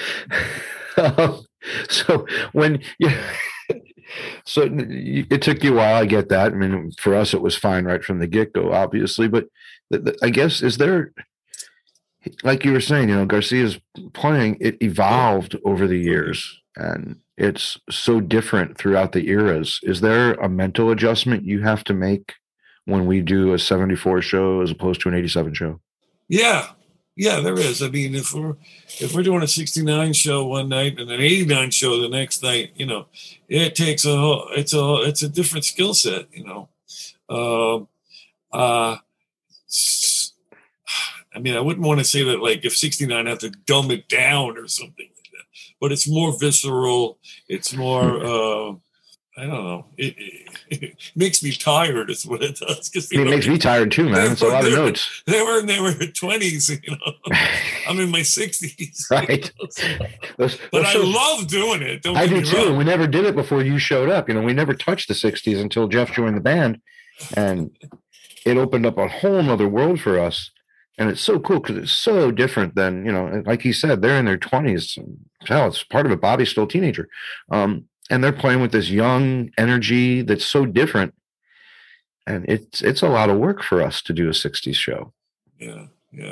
So when so it took you a while. I get that. I mean, for us, it was fine right from the get-go, obviously. But I guess, is there, like you were saying, Garcia's playing, it evolved over the years, and it's so different throughout the eras. Is there a mental adjustment you have to make when we do a 74 show as opposed to an 87 show? Yeah, there is. I mean, if we're doing a 69 show one night and an 89 show the next night, it takes it's a different skill set, I mean, I wouldn't want to say that, like, if 69 had to dumb it down or something like that, but it's more visceral. It's more, I don't know. It makes me tired is what it does. It makes me tired too, man. It's a lot of notes. They were 20s, I'm in my 60s. Right. But I love doing it. I do too. And we never did it before you showed up. We never touched the 60s until Jeff joined the band. And it opened up a whole nother world for us. And it's so cool because it's so different than, like he said, they're in their 20s. Hell, it's part of it. Bobby's still a teenager. And they're playing with this young energy that's so different. And it's a lot of work for us to do a 60s show. Yeah.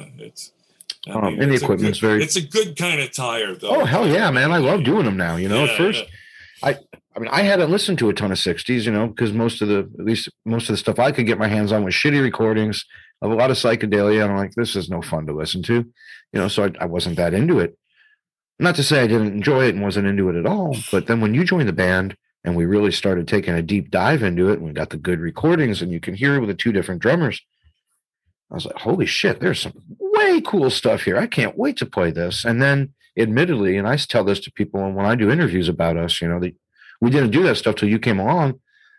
And the equipment's it's a good kind of tired, though. Oh, hell yeah, man. I love doing them now. At first, I mean, I hadn't listened to a ton of 60s, because most of the stuff I could get my hands on was shitty recordings of a lot of psychedelia. And I'm like, this is no fun to listen to, so I wasn't that into it. Not to say I didn't enjoy it and wasn't into it at all, but then when you joined the band and we really started taking a deep dive into it, and we got the good recordings and you can hear it with the two different drummers, I was like, holy shit, there's some way cool stuff here. I can't wait to play this. And then admittedly, and I tell this to people when I do interviews about us, that we didn't do that stuff till you came along.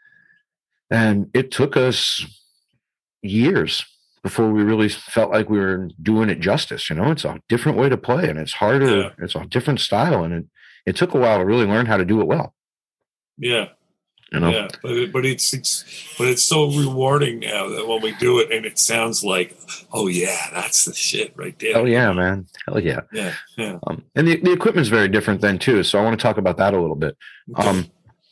And it took us years before we really felt like we were doing it justice. It's a different way to play, and it's harder. Yeah. It's a different style, and it took a while to really learn how to do it well. Yeah. Yeah, but it's so rewarding now that when we do it and it sounds like, oh yeah, that's the shit right there. Oh yeah, man, hell yeah. Yeah. And the equipment's very different then too. So I want to talk about that a little bit. Okay.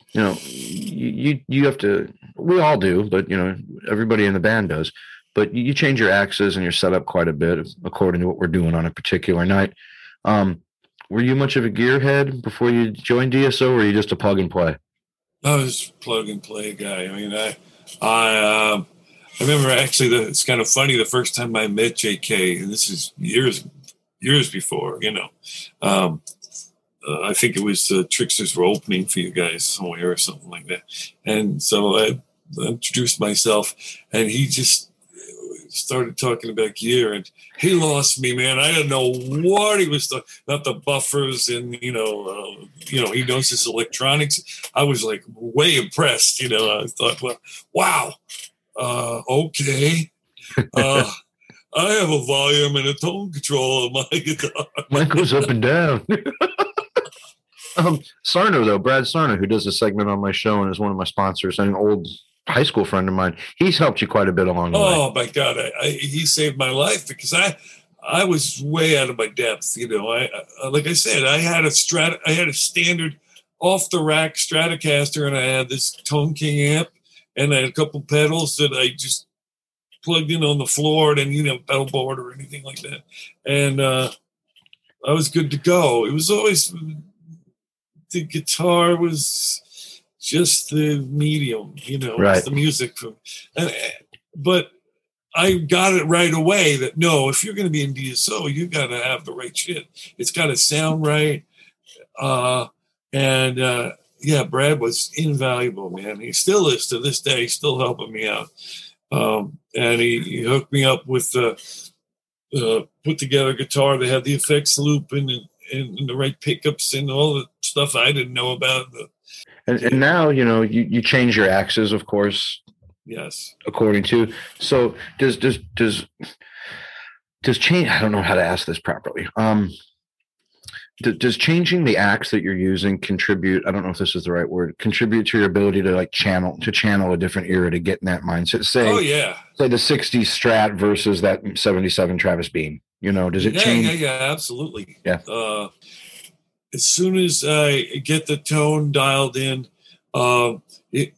You have to. We all do, but everybody in the band does. But you change your axes and your setup quite a bit according to what we're doing on a particular night. Were you much of a gearhead before you joined DSO, or were you just a plug and play? I was a plug and play guy. I mean, I remember actually it's kind of funny the first time I met JK, and this is years before, I think it was Tricksters were opening for you guys somewhere or something like that. And so I introduced myself, and he just started talking about gear, and he lost me, man. I didn't know what he was talking about, the buffers, and he knows his electronics. I was like way impressed. I thought, well, wow, okay. I have a volume and a tone control on my guitar. Mine goes up and down. Sarno, though, Brad Sarno, who does a segment on my show and is one of my sponsors, and an old high school friend of mine, he's helped you quite a bit along the way. Oh my God, he saved my life because I was way out of my depth. Like I said, I had a standard off the rack Stratocaster, and I had this Tone King amp, and I had a couple pedals that I just plugged in on the floor, and pedal board or anything like that, and I was good to go. It was always the guitar was just the medium, right. It's the music. But I got it right away that, no, if you're going to be in DSO, you got to have the right shit. It's got to sound right. Brad was invaluable, man. He still is to this day, still helping me out. And he hooked me up with the put together guitar that had the effects loop and the right pickups and all the stuff I didn't know about. And now, you change your axes, of course. Yes. According to, so does change, I don't know how to ask this properly. Does changing the axe that you're using contribute, I don't know if this is the right word, contribute to your ability to channel a different era to get in that mindset? Say the 60s Strat versus that 77 Travis Beam. Does it Yeah, change? yeah, absolutely. Yeah. As soon as I get the tone dialed in, it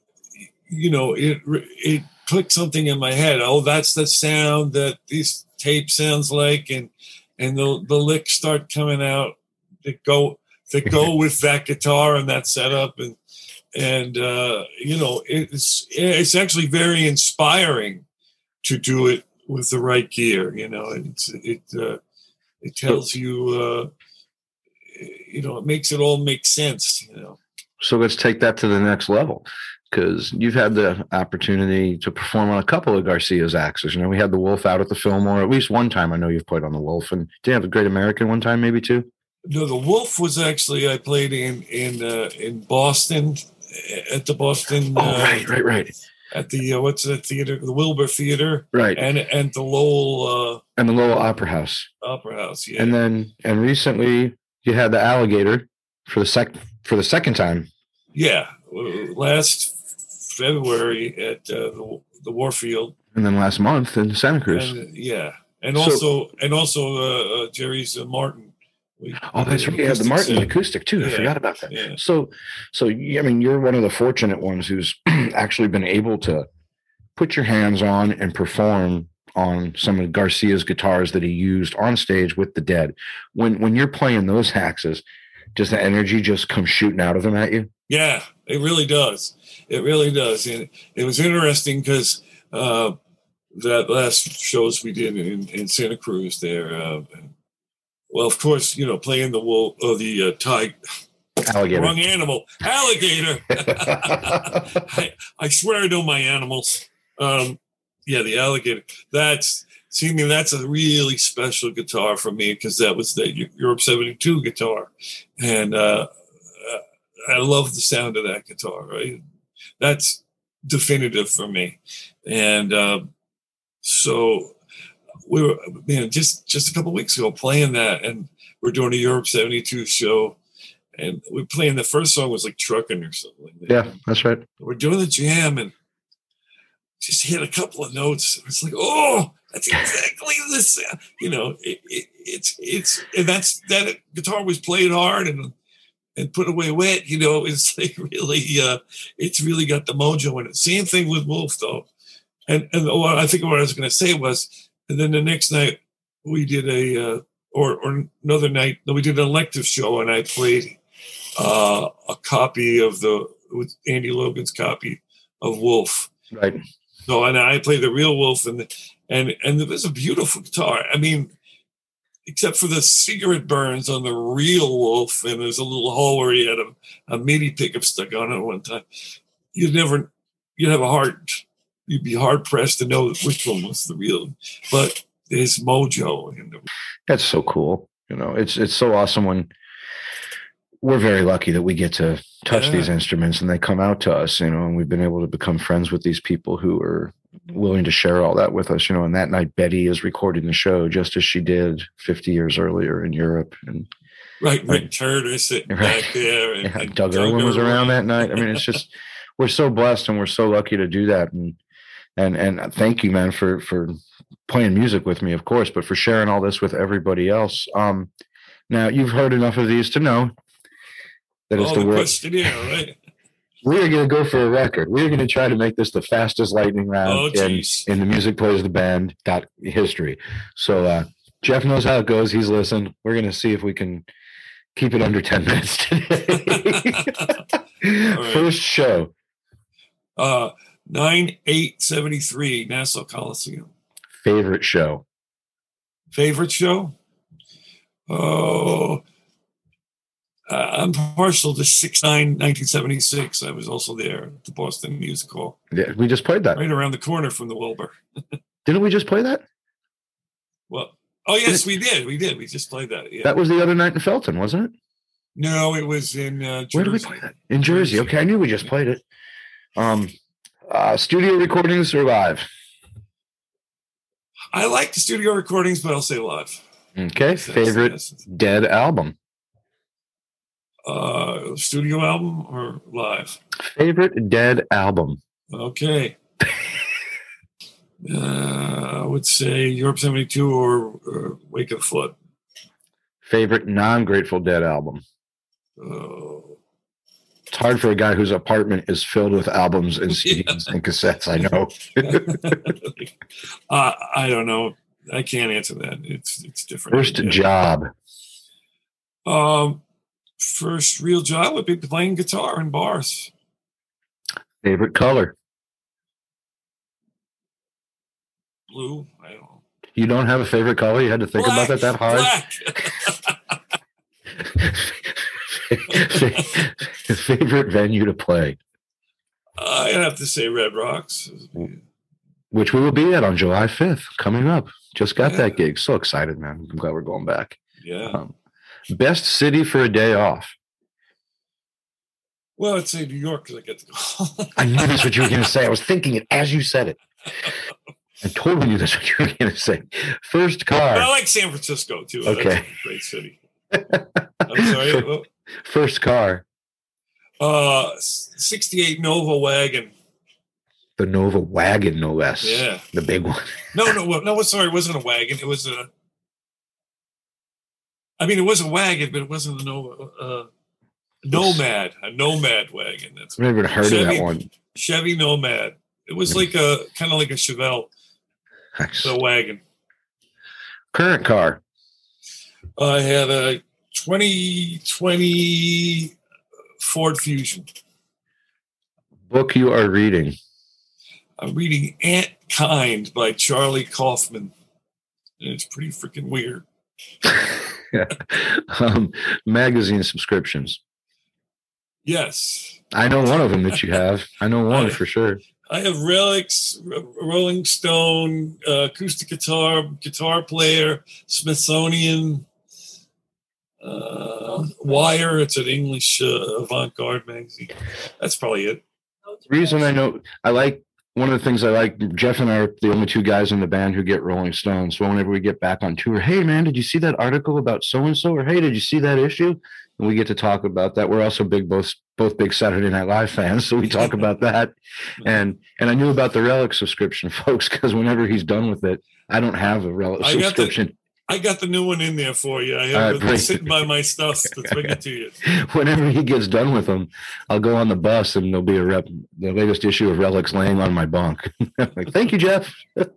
it clicked something in my head. Oh, that's the sound that this tape sounds like, and the licks start coming out that go with that guitar and that setup, and it's actually very inspiring to do it with the right gear. It tells you, it makes it all make sense. So let's take that to the next level, because you've had the opportunity to perform on a couple of Garcia's axes. We had the Wolf out at the Fillmore at least one time. I know you've played on the Wolf, and did you have the Great American one time, maybe two? No, the Wolf was actually I played in Boston at the Boston. Right. At the what's that theater? The Wilbur Theater, right? And the Lowell and the Lowell Opera House. Yeah. And recently you had the Alligator for the second time. Yeah, last February at the Warfield, and then last month in Santa Cruz. And also Jerry's Martin. That's right. Yeah, the Martin acoustic too. I forgot about that. Yeah. So you're one of the fortunate ones who's actually been able to put your hands on and perform on some of Garcia's guitars that he used on stage with the Dead. When you're playing those axes, does the energy just come shooting out of them at you? Yeah, it really does. It really does. And it was interesting because that last shows we did in Santa Cruz there. Well, of course, playing the wolf or the tiger. Alligator. Wrong animal. Alligator. I swear I know my animals. The Alligator. That's a really special guitar for me because that was the Europe 72 guitar. And I love the sound of that guitar, right? That's definitive for me. And so we were just a couple of weeks ago playing that, and we're doing a Europe 72 show, and we're playing the first song was like Truckin' or something like that. Yeah, that's right. We're doing the jam and just hit a couple of notes. It's like, oh, that's exactly the sound. That guitar was played hard and put away wet. It's like really, it's really got the mojo in it. Same thing with Wolf though. And I think what I was going to say was, and then the next night we did or another night, we did an elective show, and I played a copy of with Andy Logan's copy of Wolf. Right. So, and I played the real Wolf, and it was a beautiful guitar. I mean, except for the cigarette burns on the real Wolf, and there's a little hole where he had a MIDI pickup stuck on it one time. You'd be hard pressed to know which one was the real, but there's mojo. That's so cool. It's so awesome when we're very lucky that we get to touch these instruments and they come out to us, and we've been able to become friends with these people who are willing to share all that with us, and that night Betty is recording the show just as she did 50 years earlier in Europe. And Rick Turner sitting back there. And Doug Irwin was around that night. I mean, it's just, we're so blessed and we're so lucky to do that. And thank you, man, for playing music with me, of course, but for sharing all this with everybody else. Now you've heard enough of these to know that it's the questionnaire, right? We're going to go for a record. We're going to try to make this the fastest lightning round in the Music Plays the Band history. So Jeff knows how it goes. He's listened. We're going to see if we can keep it under 10 minutes today. Right. First show. 9/8/73, Nassau Coliseum. Favorite show? Oh, I'm partial to 6/9/1976. I was also there at the Boston Music Hall. Yeah, we just played that. Right around the corner from the Wilbur. Didn't we just play that? Well, yes, we did. We just played that. Yeah. That was the other night in Felton, wasn't it? No, it was in Jersey. Where did we play that? In Jersey. Okay, I knew we just played it. Studio recordings or live? I like the studio recordings, but I'll say live. Okay. Favorite Dead album? Studio album or live? Favorite Dead album? Okay. I would say Europe 72 or Wake of the Flood. Favorite non-Grateful Dead album? It's hard for a guy whose apartment is filled with albums and CDs and cassettes, I know. I don't know. I can't answer that. It's different. First job. First real job would be playing guitar in bars. Favorite color? Blue. I don't know. You don't have a favorite color? You had to think about that hard? Black. Favorite venue to play? I'd have to say Red Rocks. Which we will be at on July 5th, coming up. Just got that gig. So excited, man. I'm glad we're going back. Yeah. Best city for a day off? Well, I'd say New York because I get to go. I knew that's what you were going to say. I was thinking it as you said it. I totally knew that's what you were going to say. First car. But I like San Francisco, too. Okay. That's a great city. I'm sorry. First car. 68 Nova wagon. The Nova wagon, no less. Yeah. The big one. No, sorry. It wasn't a wagon. It was it was a wagon, but it wasn't a Nova. Nomad. A Nomad wagon. That's I've never heard of that one. Chevy Nomad. It was like kind of like a Chevelle. The wagon. Current car. I had a 2020 Ford Fusion. Book you are reading. I'm reading Ant Kind by Charlie Kaufman. And it's pretty freaking weird. Magazine subscriptions. Yes. I know one of them that you have. I know one for sure. I have Relics, Rolling Stone, acoustic guitar player, Smithsonian, Wire. It's an English avant-garde magazine. That's probably it. The reason I know, one of the things I like, Jeff and I are the only two guys in the band who get Rolling Stone. So whenever we get back on tour, hey man, did you see that article about so-and-so? Or hey, did you see that issue? And we get to talk about that. We're also both big Saturday Night Live fans, so we talk about that. And I knew about the Relic subscription, folks, because whenever he's done with it, I don't have a Relic subscription. I got the new one in there for you. I have it sitting by my stuff to bring it to you. Whenever he gets done with them, I'll go on the bus and there'll be the latest issue of Relics laying on my bunk. Like, thank you, Jeff.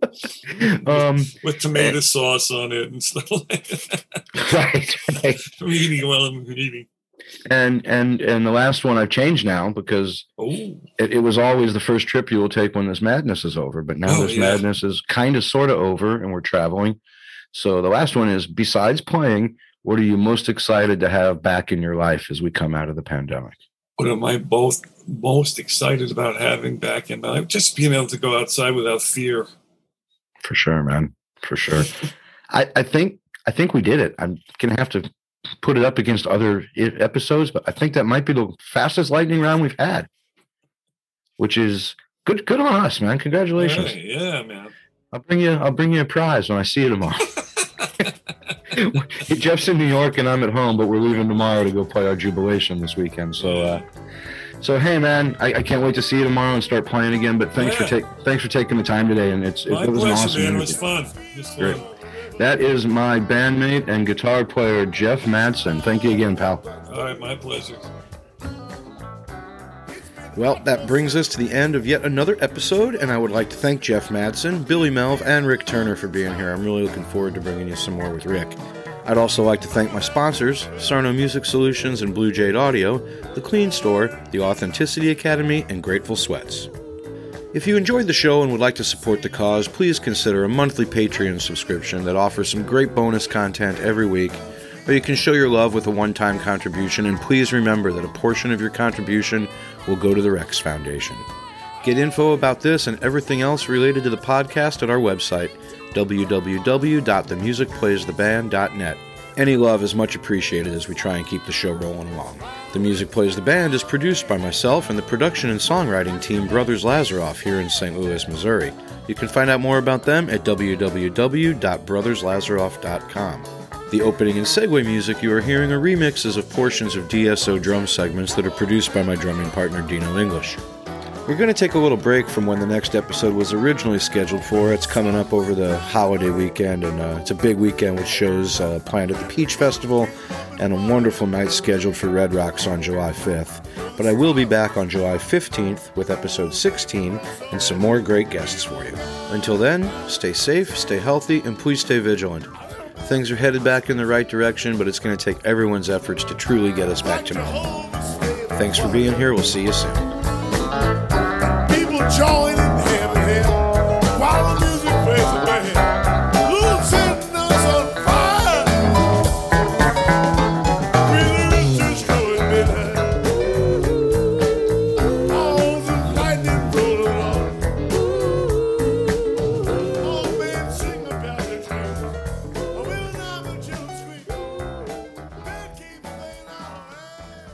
With tomato sauce on it and stuff like that. Right. I'm eating while I'm reading. And the last one I've changed now because it was always the first trip you will take when this madness is over. But now this madness is kind of sort of over and we're traveling. So the last one is, besides playing, what are you most excited to have back in your life as we come out of the pandemic? What am I most excited about having back in my life? Just being able to go outside without fear. For sure, man. For sure. I think we did it. I'm going to have to put it up against other episodes, but I think that might be the fastest lightning round we've had, which is good on us, man. Congratulations. Yeah, man. I'll bring you a prize when I see you tomorrow. Jeff's in New York and I'm at home, but we're leaving tomorrow to go play our Jubilation this weekend. So hey, man, I can't wait to see you tomorrow and start playing again. But thanks for taking the time today, and it was an awesome man. interview. It was fun. Great. That is my bandmate and guitar player Jeff Madsen. Thank you again, pal. All right, my pleasure. Well, that brings us to the end of yet another episode, and I would like to thank Jeff Madsen, Billy Melv, and Rick Turner for being here. I'm really looking forward to bringing you some more with Rick. I'd also like to thank my sponsors, Sarno Music Solutions and Blue Jade Audio, The Clean Store, The Authenticity Academy, and Grateful Sweats. If you enjoyed the show and would like to support the cause, please consider a monthly Patreon subscription that offers some great bonus content every week, or you can show your love with a one-time contribution, and please remember that a portion of your contribution will go to the Rex Foundation. Get info about this and everything else related to the podcast at our website, www.themusicplaystheband.net. Any love is much appreciated as we try and keep the show rolling along. The Music Plays the Band is produced by myself and the production and songwriting team Brothers Lazaroff here in St. Louis, Missouri. You can find out more about them at www.brotherslazaroff.com. The opening and segue music you are hearing are remixes of portions of DSO drum segments that are produced by my drumming partner Dino English. We're going to take a little break from when the next episode was originally scheduled for. It's coming up over the holiday weekend, and it's a big weekend with shows planned at the Peach Festival and a wonderful night scheduled for Red Rocks on July 5th. But I will be back on July 15th with episode 16 and some more great guests for you. Until then, stay safe, stay healthy, and please stay vigilant. Things are headed back in the right direction, but it's going to take everyone's efforts to truly get us back to normal. Thanks for being here. We'll see you soon. People join in hand in hand while the music plays away. Losing us on fire. Really just going midnight. All the lightning rolling on. All men sing about the dreams. Oh, we'll never just sweet. They'll keep playing our hand.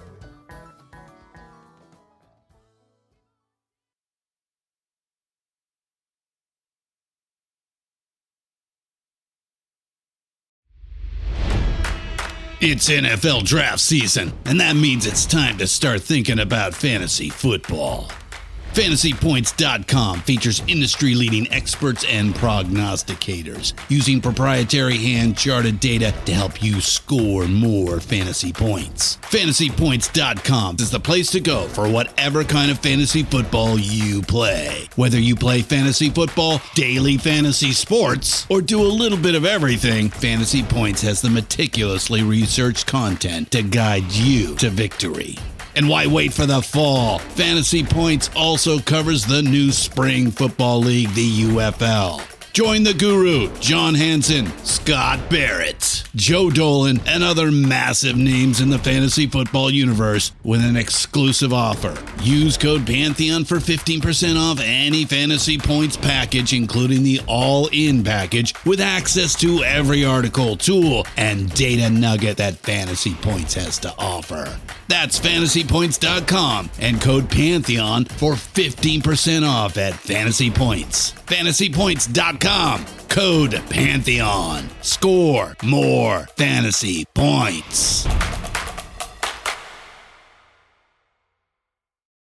It's NFL draft season, and that means it's time to start thinking about fantasy football. FantasyPoints.com features industry-leading experts and prognosticators using proprietary hand-charted data to help you score more fantasy points. FantasyPoints.com is the place to go for whatever kind of fantasy football you play. Whether you play fantasy football, daily fantasy sports, or do a little bit of everything, Fantasy Points has the meticulously researched content to guide you to victory. And why wait for the fall? Fantasy Points also covers the new spring football league, the UFL. Join the guru, John Hansen, Scott Barrett, Joe Dolan, and other massive names in the fantasy football universe with an exclusive offer. Use code Pantheon for 15% off any Fantasy Points package, including the all-in package, with access to every article, tool, and data nugget that Fantasy Points has to offer. That's FantasyPoints.com and code Pantheon for 15% off at Fantasy Points. FantasyPoints.com, code Pantheon. Score more fantasy points.